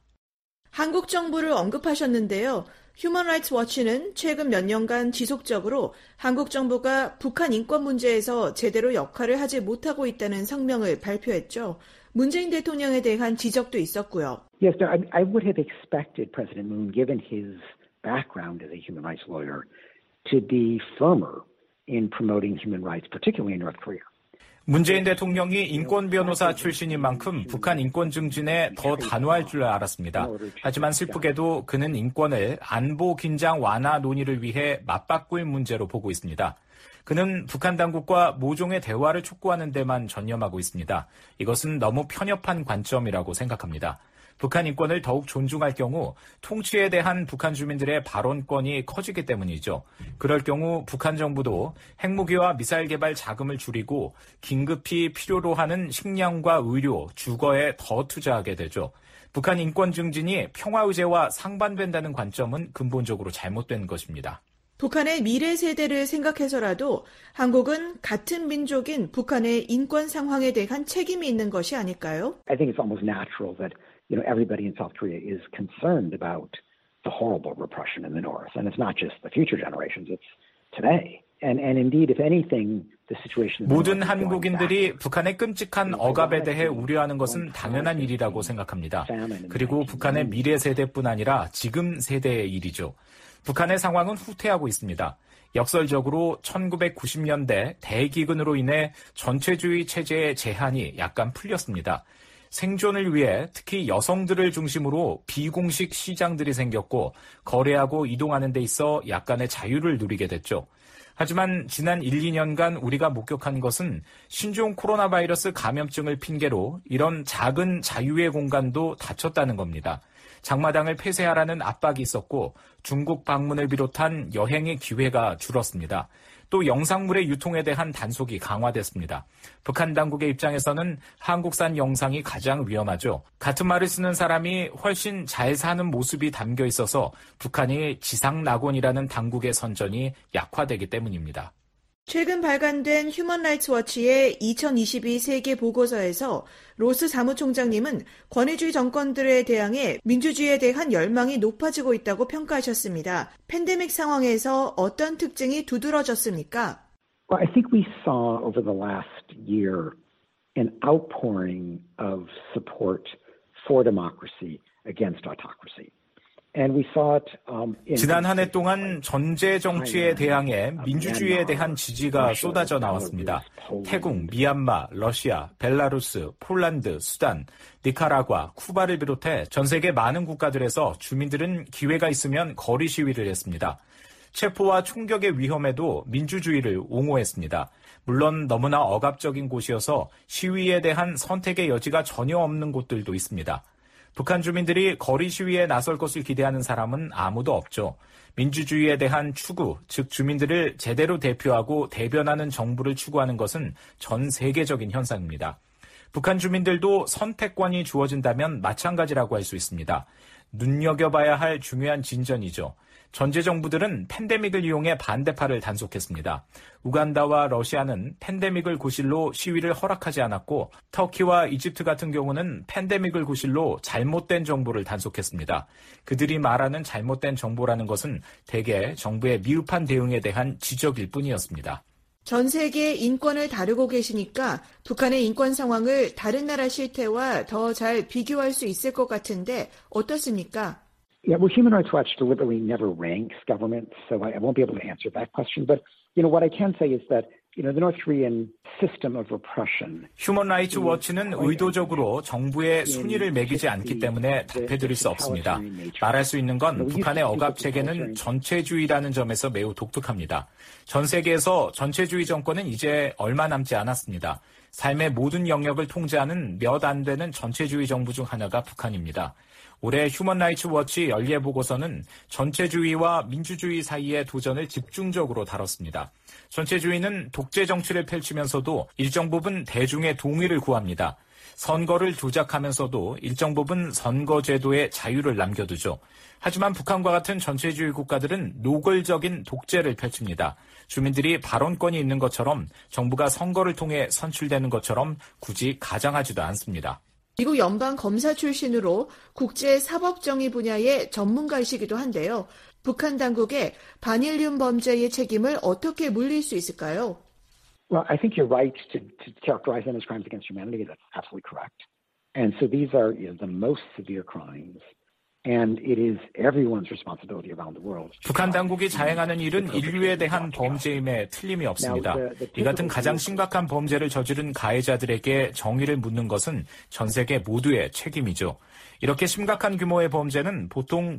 한국 정부를 언급하셨는데요. 휴먼 라이츠 워치는 최근 몇 년간 지속적으로 한국 정부가 북한 인권 문제에서 제대로 역할을 하지 못하고 있다는 성명을 발표했죠. 문재인 대통령에 대한 지적도 있었고요. Yes, I would have expected President Moon, given his background as a human rights lawyer, to be firmer in promoting human rights, particularly in North Korea. 문재인 대통령이 인권 변호사 출신인 만큼 북한 인권 증진에 더 단호할 줄 알았습니다. 하지만 슬프게도 그는 인권을 안보 긴장 완화 논의를 위해 맞바꿀 문제로 보고 있습니다. 그는 북한 당국과 모종의 대화를 촉구하는 데만 전념하고 있습니다. 이것은 너무 편협한 관점이라고 생각합니다. 북한 인권을 더욱 존중할 경우 통치에 대한 북한 주민들의 발언권이 커지기 때문이죠. 그럴 경우 북한 정부도 핵무기와 미사일 개발 자금을 줄이고 긴급히 필요로 하는 식량과 의료, 주거에 더 투자하게 되죠. 북한 인권 증진이 평화 의제와 상반된다는 관점은 근본적으로 잘못된 것입니다. 북한의 미래 세대를 생각해서라도 한국은 같은 민족인 북한의 인권 상황에 대한 책임이 있는 것이 아닐까요? I think it's almost natural that everybody in South Korea is concerned about the horrible repression in the North. And it's not just the future generations, it's today. And indeed, if anything, the situation... 모든 한국인들이 북한의 끔찍한 억압에 대해 우려하는 것은 당연한 일이라고 생각합니다. 그리고 북한의 미래 세대뿐 아니라 지금 세대의 일이죠. 북한의 상황은 후퇴하고 있습니다. 역설적으로 1990년대 대기근으로 인해 전체주의 체제의 제한이 약간 풀렸습니다. 생존을 위해 특히 여성들을 중심으로 비공식 시장들이 생겼고 거래하고 이동하는 데 있어 약간의 자유를 누리게 됐죠. 하지만 지난 1, 2년간 우리가 목격한 것은 신종 코로나 바이러스 감염증을 핑계로 이런 작은 자유의 공간도 닫혔다는 겁니다. 장마당을 폐쇄하라는 압박이 있었고 중국 방문을 비롯한 여행의 기회가 줄었습니다. 또 영상물의 유통에 대한 단속이 강화됐습니다. 북한 당국의 입장에서는 한국산 영상이 가장 위험하죠. 같은 말을 쓰는 사람이 훨씬 잘 사는 모습이 담겨 있어서 북한이 지상낙원이라는 당국의 선전이 약화되기 때문입니다. 최근 발간된 휴먼 라이츠 워치의 2022 세계 보고서에서 로스 사무총장님은 권위주의 정권들에 대항해 민주주의에 대한 열망이 높아지고 있다고 평가하셨습니다. 팬데믹 상황에서 어떤 특징이 두드러졌습니까? Well, I think we saw over the last year an outpouring of support for democracy against autocracy. 지난 한 해 동안 전제 정치에 대항해 민주주의에 대한 지지가 쏟아져 나왔습니다. 태국, 미얀마, 러시아, 벨라루스, 폴란드, 수단, 니카라과, 쿠바를 비롯해 전 세계 많은 국가들에서 주민들은 기회가 있으면 거리 시위를 했습니다. 체포와 총격의 위험에도 민주주의를 옹호했습니다. 물론 너무나 억압적인 곳이어서 시위에 대한 선택의 여지가 전혀 없는 곳들도 있습니다. 북한 주민들이 거리 시위에 나설 것을 기대하는 사람은 아무도 없죠. 민주주의에 대한 추구, 즉 주민들을 제대로 대표하고 대변하는 정부를 추구하는 것은 전 세계적인 현상입니다. 북한 주민들도 선택권이 주어진다면 마찬가지라고 할 수 있습니다. 눈여겨봐야 할 중요한 진전이죠. 전제 정부들은 팬데믹을 이용해 반대파를 단속했습니다. 우간다와 러시아는 팬데믹을 구실로 시위를 허락하지 않았고 터키와 이집트 같은 경우는 팬데믹을 구실로 잘못된 정보를 단속했습니다. 그들이 말하는 잘못된 정보라는 것은 대개 정부의 미흡한 대응에 대한 지적일 뿐이었습니다. 전 세계의 인권을 다루고 계시니까 북한의 인권 상황을 다른 나라 실태와 더 잘 비교할 수 있을 것 같은데 어떻습니까? Yeah, well, Human Rights Watch deliberately never ranks governments, so I won't be able to answer that question. But, what I can say is that, the North Korean system of repression. 휴먼 라이츠 워치는 의도적으로 정부의 순위를 매기지 않기 때문에 답해드릴 수 없습니다. 말할 수 있는 건 북한의 억압 체계는 전체주의라는 점에서 매우 독특합니다. 전 세계에서 전체주의 정권은 이제 얼마 남지 않았습니다. 삶의 모든 영역을 통제하는 몇 안 되는 전체주의 정부 중 하나가 북한입니다. 올해 휴먼 라이츠 워치 연례보고서는 전체주의와 민주주의 사이의 도전을 집중적으로 다뤘습니다. 전체주의는 독재 정치를 펼치면서도 일정 부분 대중의 동의를 구합니다. 선거를 조작하면서도 일정 부분 선거제도의 자유를 남겨두죠. 하지만 북한과 같은 전체주의 국가들은 노골적인 독재를 펼칩니다. 주민들이 발언권이 있는 것처럼 정부가 선거를 통해 선출되는 것처럼 굳이 가장하지도 않습니다. 미국 연방 검사 출신으로 국제 사법 정의 분야의 전문가이시기도 한데요. 북한 당국의 반인륜 범죄의 책임을 어떻게 물릴 수 있을까요? Well, I think you're right to characterize them as crimes against humanity. That's absolutely correct. And so these are the most severe crimes. And it is everyone's responsibility around the world. 북한 당국이 자행하는 일은 인류에 대한 범죄임에 틀림이 없습니다. 이 같은 가장 심각한 범죄를 저지른 가해자들에게 정의를 묻는 것은 전 세계 모두의 책임이죠. 이렇게 심각한 규모의 범죄는 보통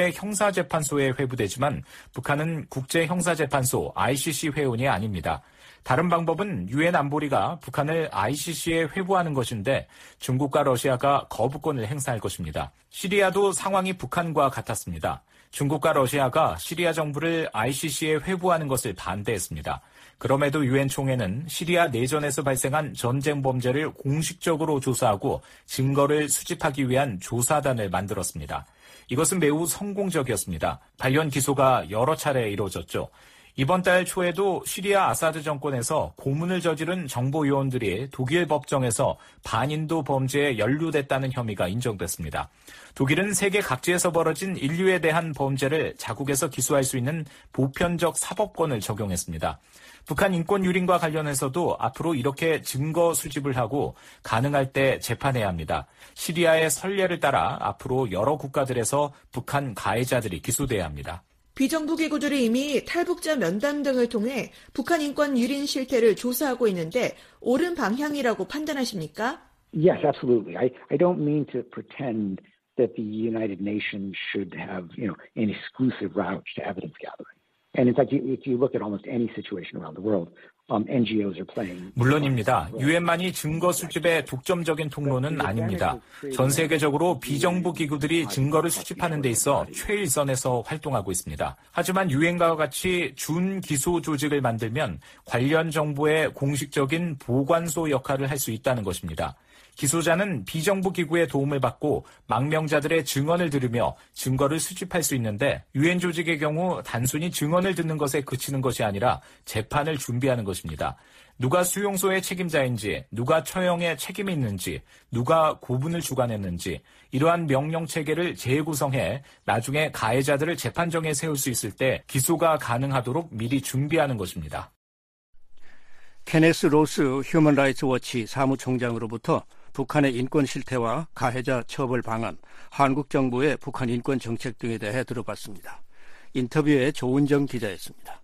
국제형사재판소에 회부되지만 북한은 국제형사재판소 ICC 회원이 아닙니다. 다른 방법은 유엔 안보리가 북한을 ICC에 회부하는 것인데 중국과 러시아가 거부권을 행사할 것입니다. 시리아도 상황이 북한과 같았습니다. 중국과 러시아가 시리아 정부를 ICC에 회부하는 것을 반대했습니다. 그럼에도 유엔 총회는 시리아 내전에서 발생한 전쟁 범죄를 공식적으로 조사하고 증거를 수집하기 위한 조사단을 만들었습니다. 이것은 매우 성공적이었습니다. 관련 기소가 여러 차례 이루어졌죠. 이번 달 초에도 시리아 아사드 정권에서 고문을 저지른 정보요원들이 독일 법정에서 반인도 범죄에 연루됐다는 혐의가 인정됐습니다. 독일은 세계 각지에서 벌어진 인류에 대한 범죄를 자국에서 기소할 수 있는 보편적 사법권을 적용했습니다. 북한 인권 유린과 관련해서도 앞으로 이렇게 증거 수집을 하고 가능할 때 재판해야 합니다. 시리아의 선례를 따라 앞으로 여러 국가들에서 북한 가해자들이 기소돼야 합니다. 비정부 기구들이 이미 탈북자 면담 등을 통해 북한 인권 유린 실태를 조사하고 있는데 옳은 방향이라고 판단하십니까? Yes, absolutely. I don't mean to pretend that the United Nations should have, an exclusive route to evidence gathering. And in fact, if you look at almost any situation around the world, NGOs are playing. 물론입니다. 유엔만이 증거 수집의 독점적인 통로는 아닙니다. 전 세계적으로 비정부 기구들이 증거를 수집하는 데 있어 최일선에서 활동하고 있습니다. 하지만 유엔과 같이 준기소 조직을 만들면 관련 정보의 공식적인 보관소 역할을 할 수 있다는 것입니다. 기소자는 비정부 기구의 도움을 받고 망명자들의 증언을 들으며 증거를 수집할 수 있는데 유엔 조직의 경우 단순히 증언을 듣는 것에 그치는 것이 아니라 재판을 준비하는 것입니다. 누가 수용소의 책임자인지, 누가 처형에 책임이 있는지, 누가 고분을 주관했는지 이러한 명령 체계를 재구성해 나중에 가해자들을 재판정에 세울 수 있을 때 기소가 가능하도록 미리 준비하는 것입니다. 케네스 로스 휴먼 라이츠 워치 사무총장으로부터 북한의 인권 실태와 가해자 처벌 방안, 한국 정부의 북한 인권 정책 등에 대해 들어봤습니다. 인터뷰에 조은정 기자였습니다.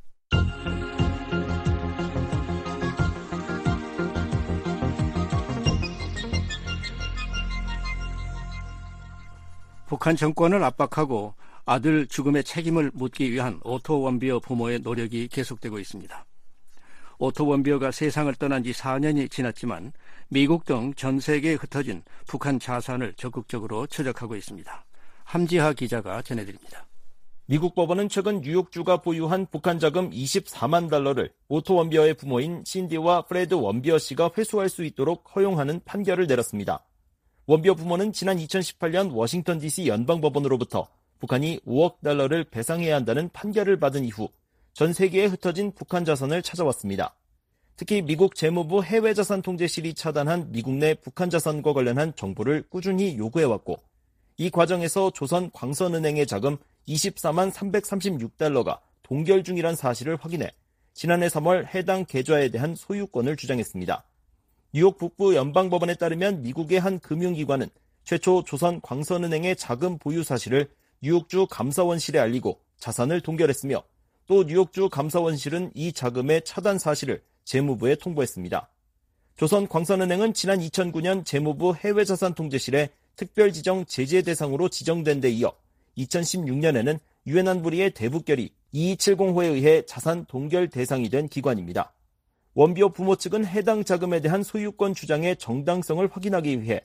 북한 정권을 압박하고 아들 죽음의 책임을 묻기 위한 오토 원비어 부모의 노력이 계속되고 있습니다. 오토 원비어가 세상을 떠난 지 4년이 지났지만 미국 등 전 세계에 흩어진 북한 자산을 적극적으로 추적하고 있습니다. 함지하 기자가 전해드립니다. 미국 법원은 최근 뉴욕주가 보유한 북한 자금 24만 달러를 오토 원비어의 부모인 신디와 프레드 원비어 씨가 회수할 수 있도록 허용하는 판결을 내렸습니다. 원비어 부모는 지난 2018년 워싱턴 DC 연방법원으로부터 북한이 5억 달러를 배상해야 한다는 판결을 받은 이후 전 세계에 흩어진 북한 자산을 찾아왔습니다. 특히 미국 재무부 해외자산통제실이 차단한 미국 내 북한 자산과 관련한 정보를 꾸준히 요구해왔고 이 과정에서 조선광선은행의 자금 24만 336달러가 동결 중이란 사실을 확인해 지난해 3월 해당 계좌에 대한 소유권을 주장했습니다. 뉴욕 북부 연방법원에 따르면 미국의 한 금융기관은 최초 조선광선은행의 자금 보유 사실을 뉴욕주 감사원실에 알리고 자산을 동결했으며 또 뉴욕주 감사원실은 이 자금의 차단 사실을 재무부에 통보했습니다. 조선광선은행은 지난 2009년 재무부 해외자산통제실에 특별지정 제재 대상으로 지정된 데 이어 2016년에는 유엔 안보리의 대북결의 2270호에 의해 자산 동결 대상이 된 기관입니다. 원비어 부모 측은 해당 자금에 대한 소유권 주장의 정당성을 확인하기 위해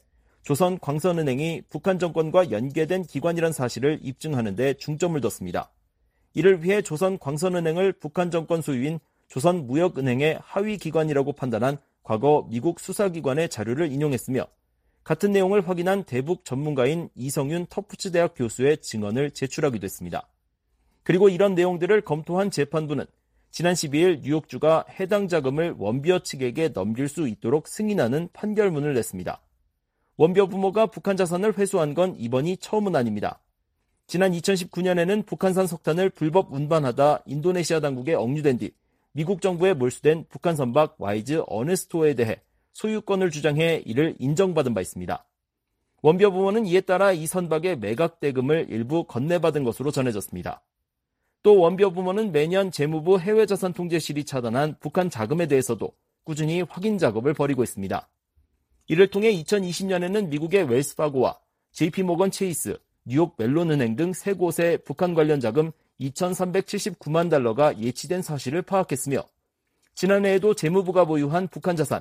조선광선은행이 북한 정권과 연계된 기관이란 사실을 입증하는 데 중점을 뒀습니다. 이를 위해 조선광선은행을 북한 정권 소유인 조선무역은행의 하위 기관이라고 판단한 과거 미국 수사기관의 자료를 인용했으며 같은 내용을 확인한 대북 전문가인 이성윤 터프츠 대학 교수의 증언을 제출하기도 했습니다. 그리고 이런 내용들을 검토한 재판부는 지난 12일 뉴욕주가 해당 자금을 원비어 측에게 넘길 수 있도록 승인하는 판결문을 냈습니다. 원비어 부모가 북한 자산을 회수한 건 이번이 처음은 아닙니다. 지난 2019년에는 북한산 석탄을 불법 운반하다 인도네시아 당국에 억류된 뒤 미국 정부에 몰수된 북한 선박 와이즈 어네스토에 대해 소유권을 주장해 이를 인정받은 바 있습니다. 원비어 부모는 이에 따라 이 선박의 매각 대금을 일부 건네받은 것으로 전해졌습니다. 또 원비어 부모는 매년 재무부 해외자산통제실이 차단한 북한 자금에 대해서도 꾸준히 확인 작업을 벌이고 있습니다. 이를 통해 2020년에는 미국의 웰스파고와 JP모건 체이스, 뉴욕 멜론은행 등 3곳의 북한 관련 자금 2,379만 달러가 예치된 사실을 파악했으며 지난해에도 재무부가 보유한 북한 자산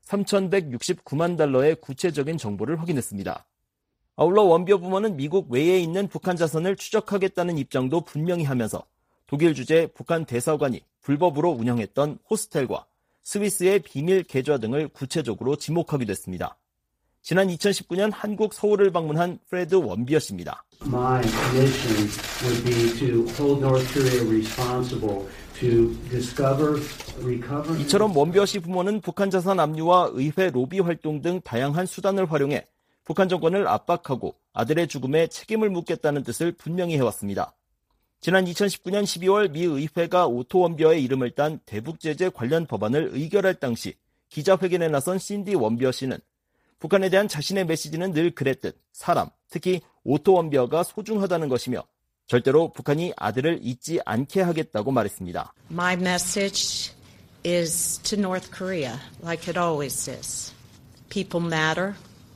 3,169만 달러의 구체적인 정보를 확인했습니다. 아울러 원비어 부모는 미국 외에 있는 북한 자산을 추적하겠다는 입장도 분명히 하면서 독일 주재 북한 대사관이 불법으로 운영했던 호스텔과 스위스의 비밀 계좌 등을 구체적으로 지목하기도 했습니다. 지난 2019년 한국 서울을 방문한 프레드 원비어 씨입니다. My mission would be to hold North Korea responsible to discover, recover. 이처럼 원비어 씨 부모는 북한 자산 압류와 의회 로비 활동 등 다양한 수단을 활용해 북한 정권을 압박하고 아들의 죽음에 책임을 묻겠다는 뜻을 분명히 해왔습니다. 지난 2019년 12월 미 의회가 오토 원비어의 이름을 딴 대북 제재 관련 법안을 의결할 당시 기자회견에 나선 신디 원비어 씨는 북한에 대한 자신의 메시지는 늘 그랬듯 사람, 특히 오토 원비어가 소중하다는 것이며 절대로 북한이 아들을 잊지 않게 하겠다고 말했습니다. My message is to North Korea, like it always is. People matter.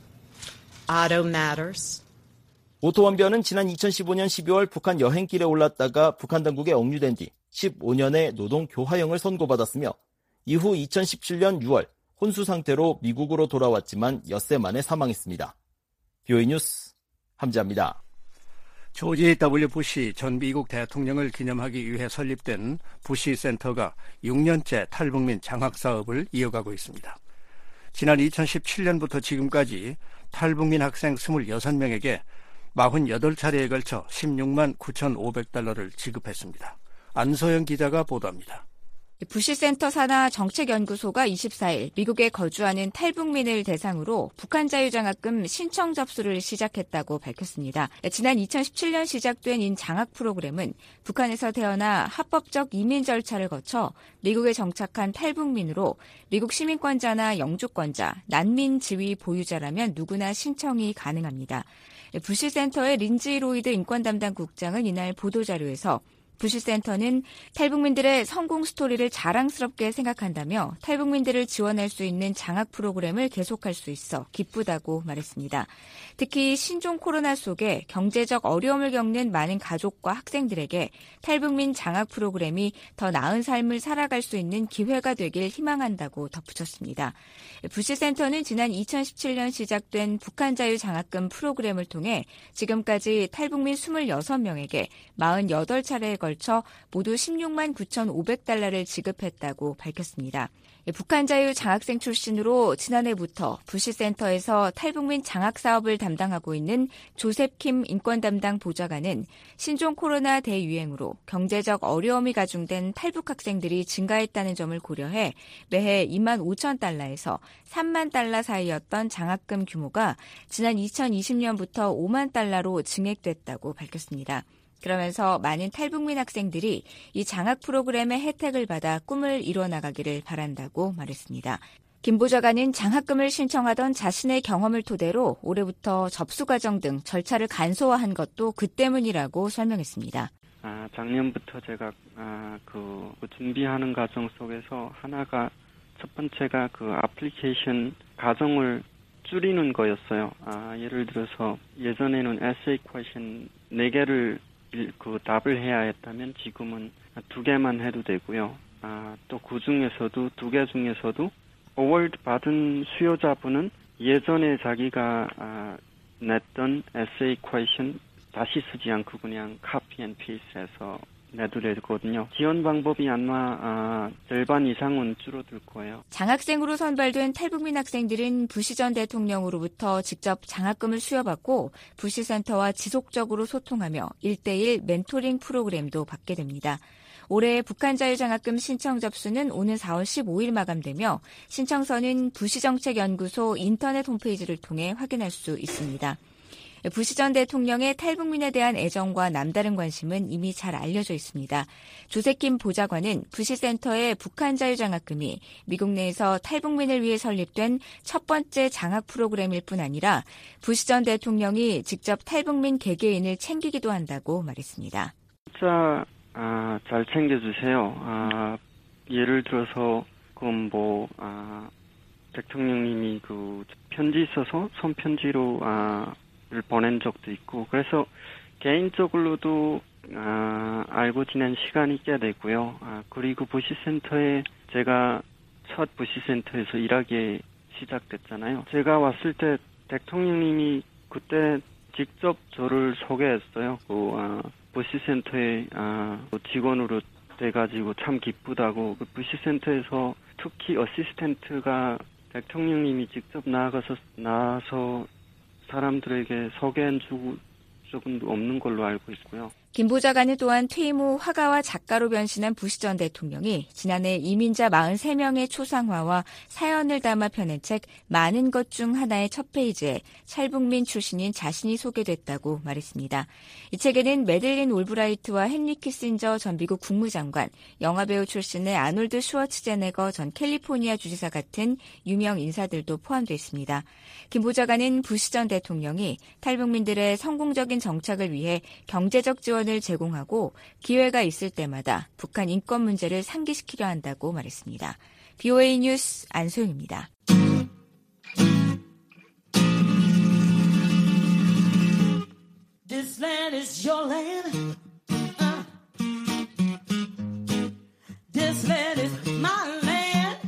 Otto matters. 오토 원비어는 지난 2015년 12월 북한 여행길에 올랐다가 북한 당국에 억류된 뒤 15년의 노동 교화형을 선고받았으며 이후 2017년 6월 혼수 상태로 미국으로 돌아왔지만 엿새 만에 사망했습니다. BOA 뉴스 함지아입니다. 조지 W. 부시 전 미국 대통령을 기념하기 위해 설립된 부시 센터가 6년째 탈북민 장학 사업을 이어가고 있습니다. 지난 2017년부터 지금까지 탈북민 학생 26명에게 48차례에 걸쳐 16만 9,500달러를 지급했습니다. 안소영 기자가 보도합니다. 부시센터 산하 정책연구소가 24일 미국에 거주하는 탈북민을 대상으로 북한 자유장학금 신청 접수를 시작했다고 밝혔습니다. 지난 2017년 시작된 이 장학 프로그램은 북한에서 태어나 합법적 이민 절차를 거쳐 미국에 정착한 탈북민으로 미국 시민권자나 영주권자, 난민 지위 보유자라면 누구나 신청이 가능합니다. 부시센터의 린지 로이드 인권담당 국장은 이날 보도자료에서 부시센터는 탈북민들의 성공 스토리를 자랑스럽게 생각한다며 탈북민들을 지원할 수 있는 장학 프로그램을 계속할 수 있어 기쁘다고 말했습니다. 특히 신종 코로나 속에 경제적 어려움을 겪는 많은 가족과 학생들에게 탈북민 장학 프로그램이 더 나은 삶을 살아갈 수 있는 기회가 되길 희망한다고 덧붙였습니다. 부시센터는 지난 2017년 시작된 북한 자유 장학금 프로그램을 통해 지금까지 탈북민 26명에게 48차례에 걸쳐 걸쳐 모두 16만 9,500달러를 지급했다고 밝혔습니다. 북한 자유 장학생 출신으로 지난해부터 부시센터에서 탈북민 장학 사업을 담당하고 있는 조셉 킴 인권 담당 보좌관은 신종 코로나 대유행으로 경제적 어려움이 가중된 탈북 학생들이 증가했다는 점을 고려해 매해 2만 5천 달러에서 3만 달러 사이였던 장학금 규모가 지난 2020년부터 5만 달러로 증액됐다고 밝혔습니다. 그러면서 많은 탈북민 학생들이 이 장학 프로그램의 혜택을 받아 꿈을 이뤄나가기를 바란다고 말했습니다. 김 보좌관은 장학금을 신청하던 자신의 경험을 토대로 올해부터 접수 과정 등 절차를 간소화한 것도 그 때문이라고 설명했습니다. 작년부터 제가 그 준비하는 과정 속에서 하나가 첫 번째가 그 애플리케이션 과정을 줄이는 거였어요. 예를 들어서 예전에는 에세이 퀘션 4개를 그 답을 해야 했다면 지금은 2개만 해도 되고요. 또 그 중에서도 2개 중에서도 어워드 받은 수요자분은 예전에 자기가 냈던 에세이 퀘션 다시 쓰지 않고 그냥 카피 앤 페이스트해서 내도 되거든요. 지원 방법이 아마 절반 이상은 줄어들 거예요. 장학생으로 선발된 탈북민 학생들은 부시 전 대통령으로부터 직접 장학금을 수여받고 부시센터와 지속적으로 소통하며 1:1 멘토링 프로그램도 받게 됩니다. 올해 북한 자유장학금 신청 접수는 오는 4월 15일 마감되며 신청서는 부시정책연구소 인터넷 홈페이지를 통해 확인할 수 있습니다. 부시 전 대통령의 탈북민에 대한 애정과 남다른 관심은 이미 잘 알려져 있습니다. 조셉 킴 보좌관은 부시센터의 북한 자유장학금이 미국 내에서 탈북민을 위해 설립된 첫 번째 장학 프로그램일 뿐 아니라 부시 전 대통령이 직접 탈북민 개개인을 챙기기도 한다고 말했습니다. 진짜 잘 챙겨주세요. 예를 들어서 그럼 대통령님이 그 편지 써서 손편지로 를 보낸 적도 있고 그래서 개인적으로도 알고 지낸 시간이 꽤 되고요. 그리고 부시센터에 제가 첫 부시센터에서 일하기 시작됐잖아요. 제가 왔을 때 대통령님이 그때 직접 저를 소개했어요. 부시센터에 직원으로 돼가지고 참 기쁘다고. 그 부시센터에서 특히 어시스턴트가 대통령님이 직접 나와서 사람들에게 소개한 적은 없는 걸로 알고 있고요. 김 보좌관은 또한 퇴임 후 화가와 작가로 변신한 부시 전 대통령이 지난해 이민자 43명의 초상화와 사연을 담아 펴낸 책 많은 것 중 하나의 첫 페이지에 탈북민 출신인 자신이 소개됐다고 말했습니다. 이 책에는 매들린 올브라이트와 헨리 키신저 전 미국 국무장관, 영화배우 출신의 아놀드 슈워츠제네거 전 캘리포니아 주지사 같은 유명 인사들도 포함되어 있습니다. 김 보좌관은 부시 전 대통령이 탈북민들의 성공적인 정착을 위해 경제적 지원을 제공하고 기회가 있을 때마다 북한 인권 문제를 상기시키려 한다고 말했습니다. BOA 뉴스 안소영입니다. This land is your land. This land is my land.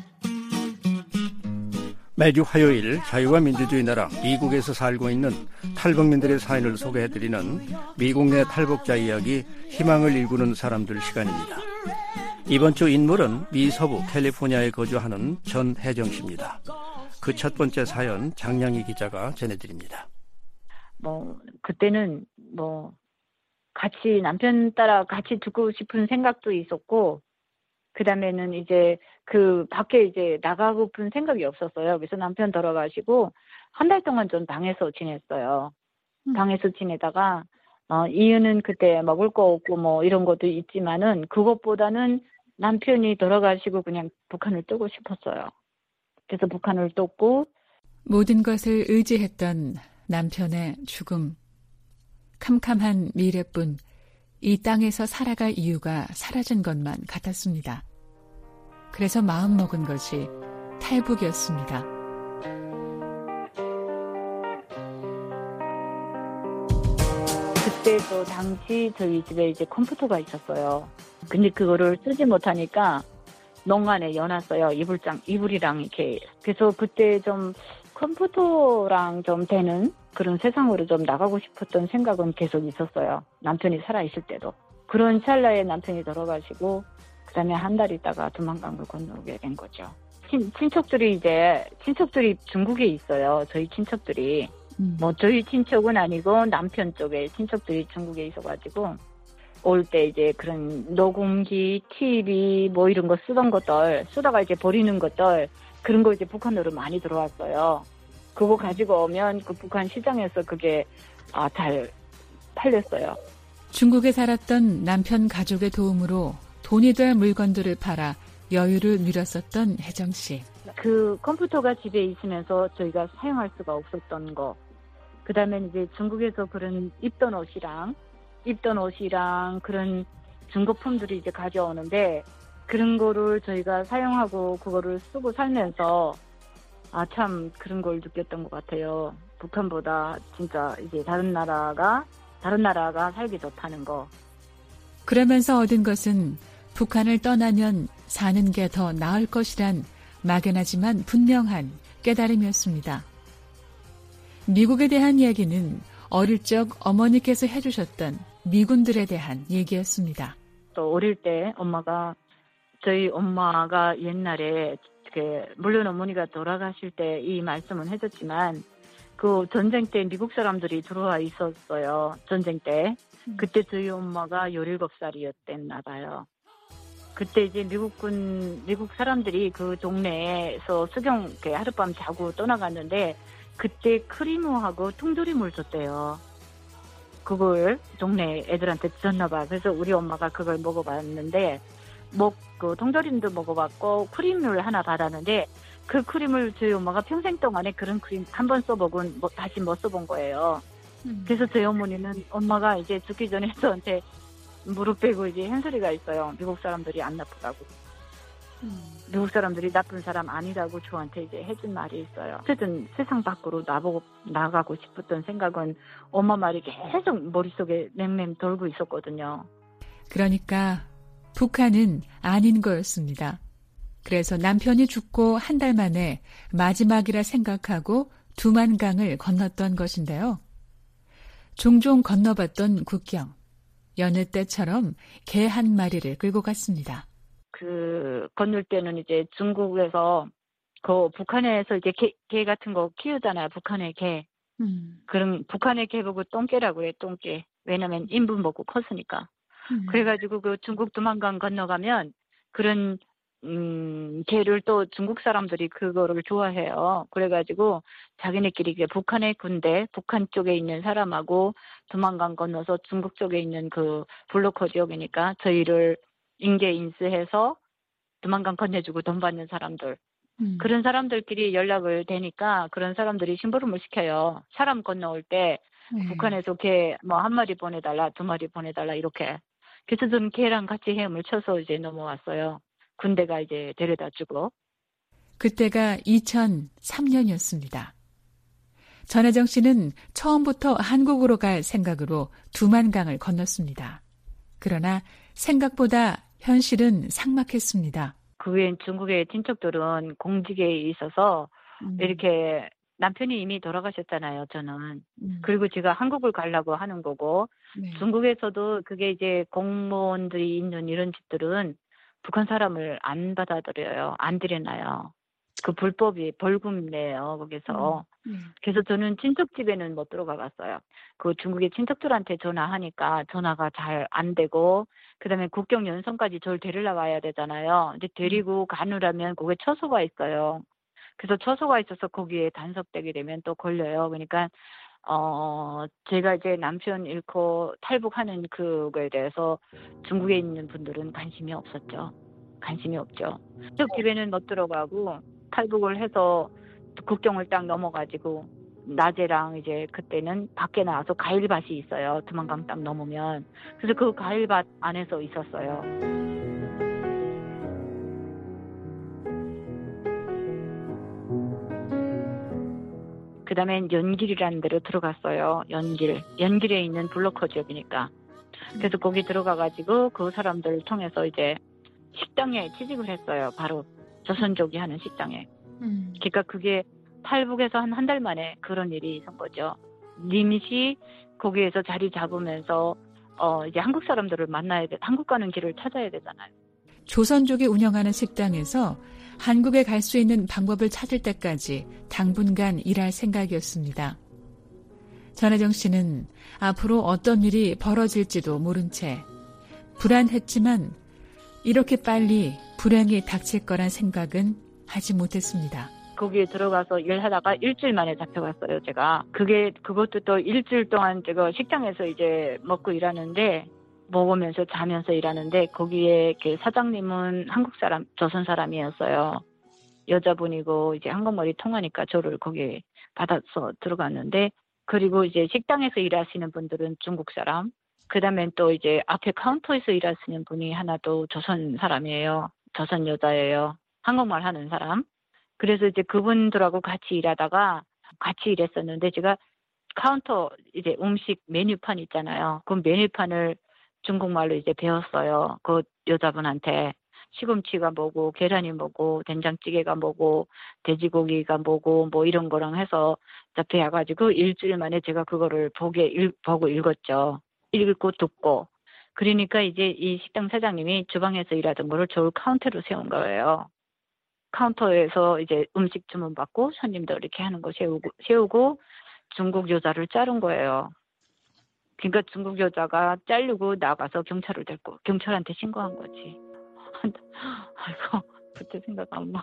매주 화요일 자유와 민주주의 나라 미국에서 살고 있는 탈북민들의 사연을 소개해드리는 미국 내 탈북자 이야기 희망을 일구는 사람들 시간입니다. 이번 주 인물은 미 서부 캘리포니아에 거주하는 전혜정 씨입니다. 그 첫 번째 사연 장량희 기자가 전해드립니다. 그때는 같이 남편 따라 같이 듣고 싶은 생각도 있었고, 그 다음에는 이제 그 밖에 이제 나가고픈 생각이 없었어요. 그래서 남편 돌아가시고 한 달 동안 좀 방에서 지냈어요. 방에서 지내다가 이유는 그때 먹을 거 없고 이런 것도 있지만은 그것보다는 남편이 돌아가시고 그냥 북한을 뜨고 싶었어요. 그래서 북한을 떴고, 모든 것을 의지했던 남편의 죽음, 캄캄한 미래뿐 이 땅에서 살아갈 이유가 사라진 것만 같았습니다. 그래서 마음먹은 것이 탈북이었습니다. 그때도 당시 저희 집에 이제 컴퓨터가 있었어요. 근데 그거를 쓰지 못하니까 농간에 여놨어요. 이불이랑 이렇게. 그래서 그때 좀 컴퓨터랑 좀 되는 그런 세상으로 좀 나가고 싶었던 생각은 계속 있었어요. 남편이 살아있을 때도. 그런 찰나에 남편이 돌아가시고 그다음에 한 달 있다가 두만강을 건너오게 된 거죠. 친척들이 중국에 있어요. 저희 친척들이. 뭐 저희 친척은 아니고 남편 쪽에 친척들이 중국에 있어가지고 올 때 이제 그런 녹음기, TV 뭐 이런 거 쓰다가 이제 버리는 것들 그런 거 이제 북한으로 많이 들어왔어요. 그거 가지고 오면 그 북한 시장에서 그게 잘 팔렸어요. 중국에 살았던 남편 가족의 도움으로 돈이 될 물건들을 팔아 여유를 누렸었던 혜정 씨. 그 컴퓨터가 집에 있으면서 저희가 사용할 수가 없었던 거. 그다음에 이제 중국에서 그런 입던 옷이랑 그런 중고품들이 이제 가져오는데 그런 거를 저희가 사용하고 그거를 쓰고 살면서 참 그런 걸 느꼈던 것 같아요. 북한보다 진짜 이제 다른 나라가 살기 좋다는 거. 그러면서 얻은 것은 북한을 떠나면 사는 게 더 나을 것이란 막연하지만 분명한 깨달음이었습니다. 미국에 대한 이야기는 어릴 적 어머니께서 해주셨던 미군들에 대한 얘기였습니다. 또 어릴 때 저희 엄마가 옛날에 물론 어머니가 돌아가실 때 이 말씀은 해줬지만 그 전쟁 때 미국 사람들이 들어와 있었어요. 전쟁 때. 그때 저희 엄마가 17살이었댔나 봐요. 그때 이제 미국 사람들이 그 동네에서 수경 하룻밤 자고 떠나갔는데 그때 크리무하고 통조림을 줬대요. 그걸 동네 애들한테 줬나 봐. 그래서 우리 엄마가 그걸 먹어봤는데 그 통조림도 먹어봤고 크림을 하나 받았는데 그 크림을 저희 엄마가 평생 동안에 그런 크림 한 번 써보고 다시 못 써본 거예요. 그래서 저희 어머니는 엄마가 이제 죽기 전에 저한테 무릎 빼고 이제 한 소리가 있어요. 미국 사람들이 안 나쁘다고. 미국 사람들이 나쁜 사람 아니라고 저한테 이제 해준 말이 있어요. 어쨌든 세상 밖으로 나가고 싶었던 생각은 엄마 말이 계속 머릿속에 맹맹 돌고 있었거든요. 그러니까 북한은 아닌 거였습니다. 그래서 남편이 죽고 한 달 만에 마지막이라 생각하고 두만강을 건넜던 것인데요. 종종 건너봤던 국경. 여느 때처럼 개 한 마리를 끌고 갔습니다. 건널 때는 이제 중국에서 북한에서 이제 개 같은 거 키우잖아요. 북한의 개. 그럼 북한의 개 보고 똥개라고 해요. 똥개. 왜냐면 인분 먹고 컸으니까. 그래가지고 그 중국 두만강 건너가면 그런 개를 또 중국 사람들이 그거를 좋아해요. 그래가지고 자기네끼리 북한의 군대, 북한 쪽에 있는 사람하고 두만강 건너서 중국 쪽에 있는 그 블로커 지역이니까 저희를 인수해서 두만강 건네주고 돈 받는 사람들. 그런 사람들끼리 연락을 대니까 그런 사람들이 심부름을 시켜요. 사람 건너올 때 북한에서 개 한 마리 보내달라, 2마리 보내달라 이렇게. 그래서 저는 개랑 같이 헤엄을 쳐서 이제 넘어왔어요. 군대가 이제 데려다 주고. 그때가 2003년이었습니다. 전혜정 씨는 처음부터 한국으로 갈 생각으로 두만강을 건넜습니다. 그러나 생각보다 현실은 삭막했습니다. 그 외엔 중국의 친척들은 공직에 있어서 이렇게 남편이 이미 돌아가셨잖아요, 저는. 그리고 제가 한국을 가려고 하는 거고, 중국에서도 그게 이제 공무원들이 있는 이런 집들은 북한 사람을 안 받아들여요. 안 들여놔요. 그 불법이 벌금 내요, 거기서. 그래서 저는 친척집에는 못 들어가 봤어요. 그 중국의 친척들한테 전화하니까 전화가 잘 안 되고, 그 다음에 국경 연선까지 저를 데리러 와야 되잖아요. 근데 데리고 가느라면 거기에 처소가 있어요. 그래서 처소가 있어서 거기에 단속되게 되면 또 걸려요. 그러니까, 제가 이제 남편 잃고 탈북하는 그거에 대해서 중국에 있는 분들은 관심이 없었죠. 관심이 없죠. 친척집에는 못 들어가고, 탈북을 해서 국경을 딱 넘어가지고 낮에랑 이제 그때는 밖에 나와서 가일밭이 있어요. 두만강 딱 넘으면. 그래서 그 가일밭 안에서 있었어요. 그 다음에 연길이라는 데로 들어갔어요. 연길에 있는 블로커 지역이니까. 그래서 거기 들어가가지고 그 사람들을 통해서 이제 식당에 취직을 했어요. 바로 조선족이 하는 식당에. 그러니까 그게 탈북해서 한 달 만에 그런 일이 있은 거죠. 님시 거기에서 자리 잡으면서 이제 한국 사람들을 만나야 돼. 한국 가는 길을 찾아야 되잖아요. 조선족이 운영하는 식당에서 한국에 갈 수 있는 방법을 찾을 때까지 당분간 일할 생각이었습니다. 전혜정 씨는 앞으로 어떤 일이 벌어질지도 모른 채 불안했지만 이렇게 빨리 불행이 닥칠 거란 생각은 하지 못했습니다. 거기에 들어가서 일하다가 일주일 만에 잡혀갔어요, 제가. 그것도 또 일주일 동안 제가 식당에서 이제 먹고 일하는데, 먹으면서 자면서 일하는데, 거기에 사장님은 한국 사람, 조선 사람이었어요. 여자분이고, 이제 한국말이 통하니까 저를 거기에 받아서 들어갔는데, 그리고 이제 식당에서 일하시는 분들은 중국 사람, 그 다음에 또 이제 앞에 카운터에서 일하시는 분이 하나 또 조선 사람이에요. 조선 여자예요. 한국말 하는 사람. 그래서 이제 그분들하고 같이 일하다가 같이 일했었는데 제가 카운터 이제 음식 메뉴판 있잖아요. 그 메뉴판을 중국말로 이제 배웠어요. 그 여자분한테. 시금치가 뭐고, 계란이 뭐고, 된장찌개가 뭐고, 돼지고기가 뭐고, 뭐 이런 거랑 해서 배워가지고 일주일 만에 제가 그거를 보고 읽었죠. 읽고 듣고. 그러니까 이제 이 식당 사장님이 주방에서 일하던 거를 저 카운터로 세운 거예요. 카운터에서 이제 음식 주문 받고 손님들 이렇게 하는 거 세우고 중국 여자를 자른 거예요. 그러니까 중국 여자가 자르고 나가서 경찰을 데리고 경찰한테 신고한 거지. 아이고 그때 생각하면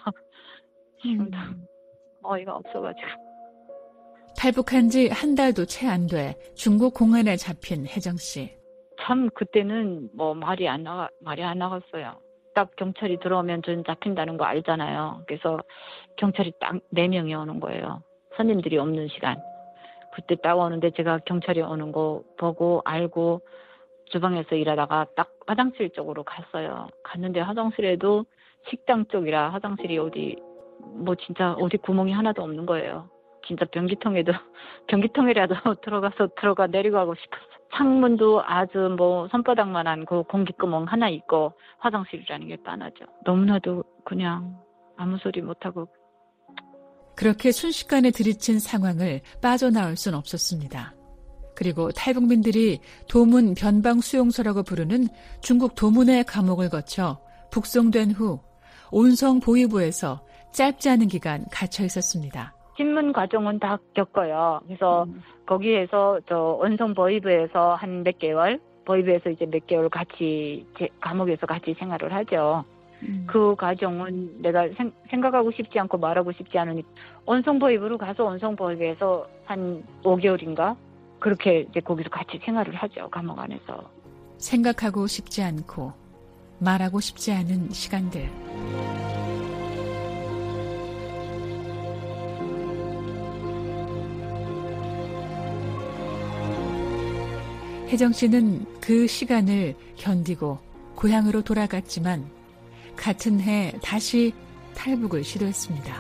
지금도 어이가 없어가지고. 탈북한 지 한 달도 채 안 돼 중국 공안에 잡힌 혜정 씨. 참 그때는 뭐 말이 안 나갔어요. 딱 경찰이 들어오면 전 잡힌다는 거 알잖아요. 그래서 경찰이 딱 4명이 오는 거예요. 손님들이 없는 시간. 그때 딱 오는데 제가 경찰이 오는 거 보고 알고 주방에서 일하다가 딱 화장실 쪽으로 갔어요. 갔는데 화장실에도 식당 쪽이라 화장실이 뭐 진짜 어디 구멍이 하나도 없는 거예요. 진짜 변기통이라도 들어가 내려가고 싶었어. 창문도 아주 뭐 손바닥만한 그 공기구멍 하나 있고 화장실이라는 게 뻔하죠. 너무나도 그냥 아무 소리 못하고. 그렇게 순식간에 들이친 상황을 빠져나올 순 없었습니다. 그리고 탈북민들이 도문 변방 수용소라고 부르는 중국 도문의 감옥을 거쳐 북송된 후 온성 보위부에서 짧지 않은 기간 갇혀 있었습니다. 신문 과정은 다 겪어요. 그래서 거기에서 온성 보위부에서 한 몇 개월, 보위부에서 이제 몇 개월 같이 감옥에서 같이 생활을 하죠. 그 과정은 내가 생각하고 싶지 않고 말하고 싶지 않으니 온성 보위부로 가서 온성 보위부에서 한 5개월인가 그렇게 이제 거기서 같이 생활을 하죠. 감옥 안에서. 생각하고 싶지 않고 말하고 싶지 않은 시간들. 혜정 씨는 그 시간을 견디고 고향으로 돌아갔지만 같은 해 다시 탈북을 시도했습니다.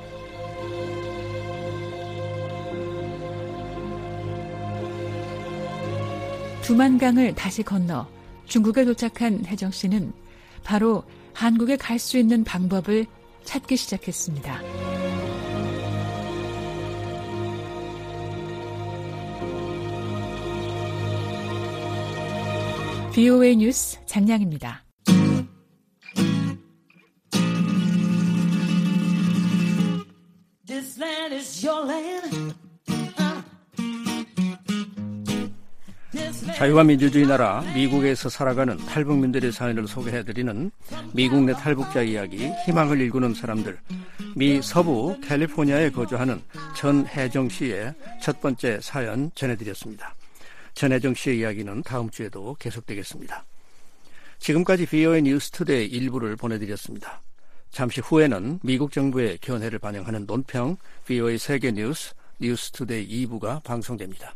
두만강을 다시 건너 중국에 도착한 혜정 씨는 바로 한국에 갈 수 있는 방법을 찾기 시작했습니다. VOA 뉴스 장량입니다. This land is your land. 자유와 민주주의 나라 미국에서 살아가는 탈북민들의 사연을 소개해드리는 미국 내 탈북자 이야기, 희망을 일구는 사람들. 미 서부 캘리포니아에 거주하는 전혜정 씨의 첫 번째 사연 전해드렸습니다. 전혜정 씨의 이야기는 다음 주에도 계속되겠습니다. 지금까지 VOA 뉴스투데이 일부를 보내드렸습니다. 잠시 후에는 미국 정부의 견해를 반영하는 논평 VOA 세계 뉴스 뉴스투데이 2부가 방송됩니다.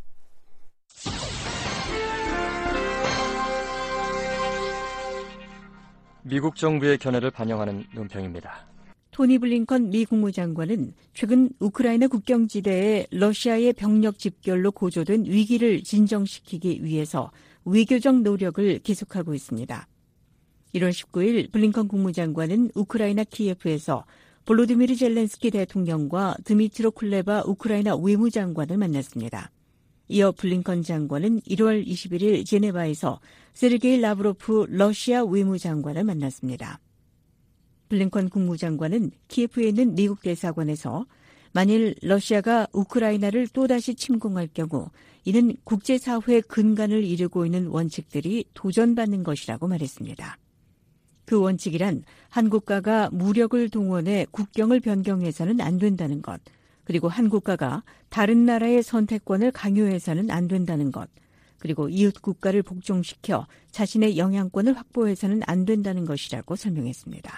미국 정부의 견해를 반영하는 논평입니다. 토니 블링컨 미 국무장관은 최근 우크라이나 국경지대에 러시아의 병력 집결로 고조된 위기를 진정시키기 위해서 외교적 노력을 계속하고 있습니다. 1월 19일 블링컨 국무장관은 우크라이나 키예프에서 볼로디미르 젤렌스키 대통령과 드미트로 쿨레바 우크라이나 외무장관을 만났습니다. 이어 블링컨 장관은 1월 21일 제네바에서 세르게이 라브로프 러시아 외무장관을 만났습니다. 블링컨 국무장관은 키예프에 있는 미국 대사관에서 만일 러시아가 우크라이나를 또다시 침공할 경우 이는 국제사회의 근간을 이루고 있는 원칙들이 도전받는 것이라고 말했습니다. 그 원칙이란 한 국가가 무력을 동원해 국경을 변경해서는 안 된다는 것, 그리고 한 국가가 다른 나라의 선택권을 강요해서는 안 된다는 것, 그리고 이웃 국가를 복종시켜 자신의 영향권을 확보해서는 안 된다는 것이라고 설명했습니다.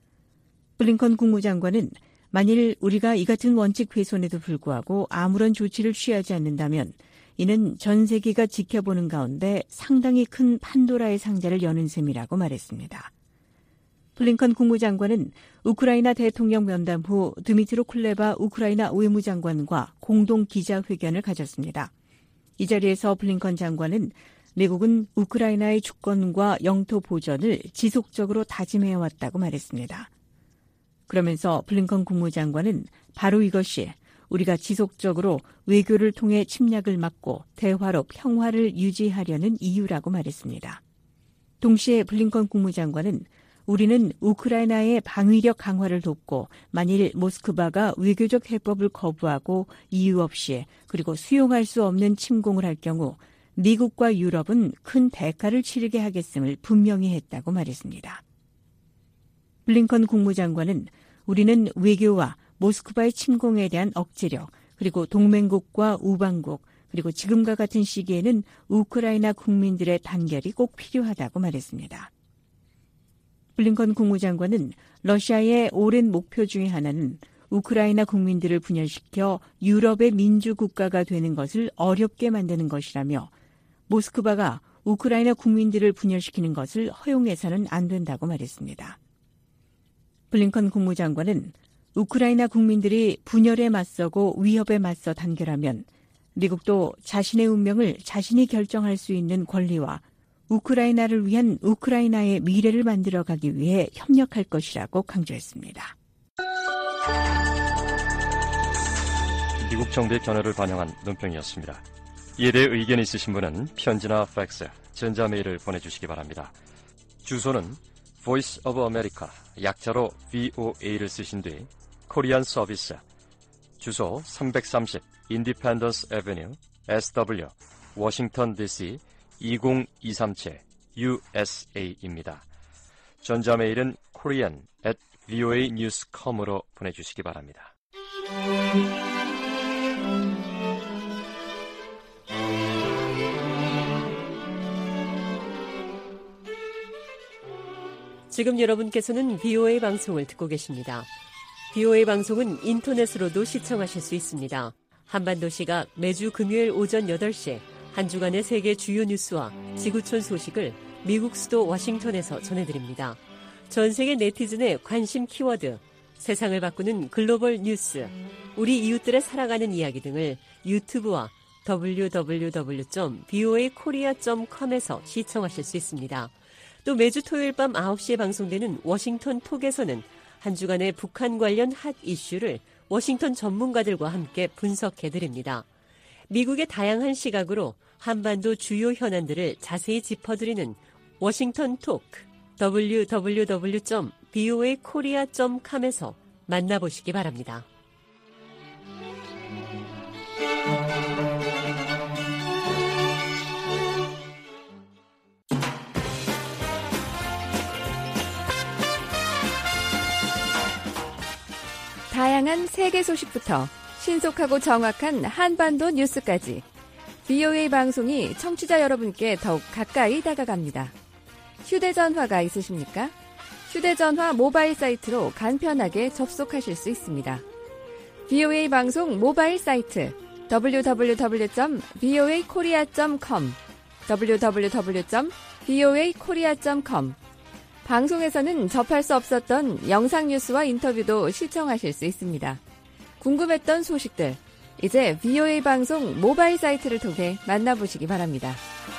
블링컨 국무장관은 만일 우리가 이 같은 원칙 훼손에도 불구하고 아무런 조치를 취하지 않는다면 이는 전 세계가 지켜보는 가운데 상당히 큰 판도라의 상자를 여는 셈이라고 말했습니다. 블링컨 국무장관은 우크라이나 대통령 면담 후 드미트로 쿨레바 우크라이나 외무장관과 공동 기자회견을 가졌습니다. 이 자리에서 블링컨 장관은 미국은 우크라이나의 주권과 영토 보전을 지속적으로 다짐해왔다고 말했습니다. 그러면서 블링컨 국무장관은 바로 이것이 우리가 지속적으로 외교를 통해 침략을 막고 대화로 평화를 유지하려는 이유라고 말했습니다. 동시에 블링컨 국무장관은 우리는 우크라이나의 방위력 강화를 돕고 만일 모스크바가 외교적 해법을 거부하고 이유 없이 그리고 수용할 수 없는 침공을 할 경우 미국과 유럽은 큰 대가를 치르게 하겠음을 분명히 했다고 말했습니다. 블링컨 국무장관은 우리는 외교와 모스크바의 침공에 대한 억제력, 그리고 동맹국과 우방국, 그리고 지금과 같은 시기에는 우크라이나 국민들의 단결이 꼭 필요하다고 말했습니다. 블링컨 국무장관은 러시아의 오랜 목표 중에 하나는 우크라이나 국민들을 분열시켜 유럽의 민주국가가 되는 것을 어렵게 만드는 것이라며 모스크바가 우크라이나 국민들을 분열시키는 것을 허용해서는 안 된다고 말했습니다. 블링컨 국무장관은 우크라이나 국민들이 분열에 맞서고 위협에 맞서 단결하면 미국도 자신의 운명을 자신이 결정할 수 있는 권리와 우크라이나를 위한 우크라이나의 미래를 만들어가기 위해 협력할 것이라고 강조했습니다. 미국 정부의 견해를 반영한 논평이었습니다. 이에 대해 의견이 있으신 분은 편지나 팩스, 전자메일을 보내주시기 바랍니다. 주소는 Voice of America, 약자로 VOA를 쓰신 뒤 코리안 서비스, 주소 330 Independence Avenue, SW, 워싱턴 DC 20237 USA입니다. 전자메일은 korean@voanews.com으로 보내주시기 바랍니다. 지금 여러분께서는 VOA 방송을 듣고 계십니다. VOA 방송은 인터넷으로도 시청하실 수 있습니다. 한반도 시각 매주 금요일 오전 8시 한 주간의 세계 주요 뉴스와 지구촌 소식을 미국 수도 워싱턴에서 전해드립니다. 전 세계 네티즌의 관심 키워드, 세상을 바꾸는 글로벌 뉴스, 우리 이웃들의 살아가는 이야기 등을 유튜브와 www.voakorea.com에서 시청하실 수 있습니다. 또 매주 토요일 밤 9시에 방송되는 워싱턴 톡에서는 한 주간의 북한 관련 핫 이슈를 워싱턴 전문가들과 함께 분석해드립니다. 미국의 다양한 시각으로 한반도 주요 현안들을 자세히 짚어드리는 워싱턴 톡, www.voakorea.com에서 만나보시기 바랍니다. 다양한 세계 소식부터 신속하고 정확한 한반도 뉴스까지 VOA 방송이 청취자 여러분께 더욱 가까이 다가갑니다. 휴대전화가 있으십니까? 휴대전화 모바일 사이트로 간편하게 접속하실 수 있습니다. VOA 방송 모바일 사이트 www.voakorea.com www.voakorea.com 방송에서는 접할 수 없었던 영상 뉴스와 인터뷰도 시청하실 수 있습니다. 궁금했던 소식들, 이제 VOA 방송 모바일 사이트를 통해 만나보시기 바랍니다.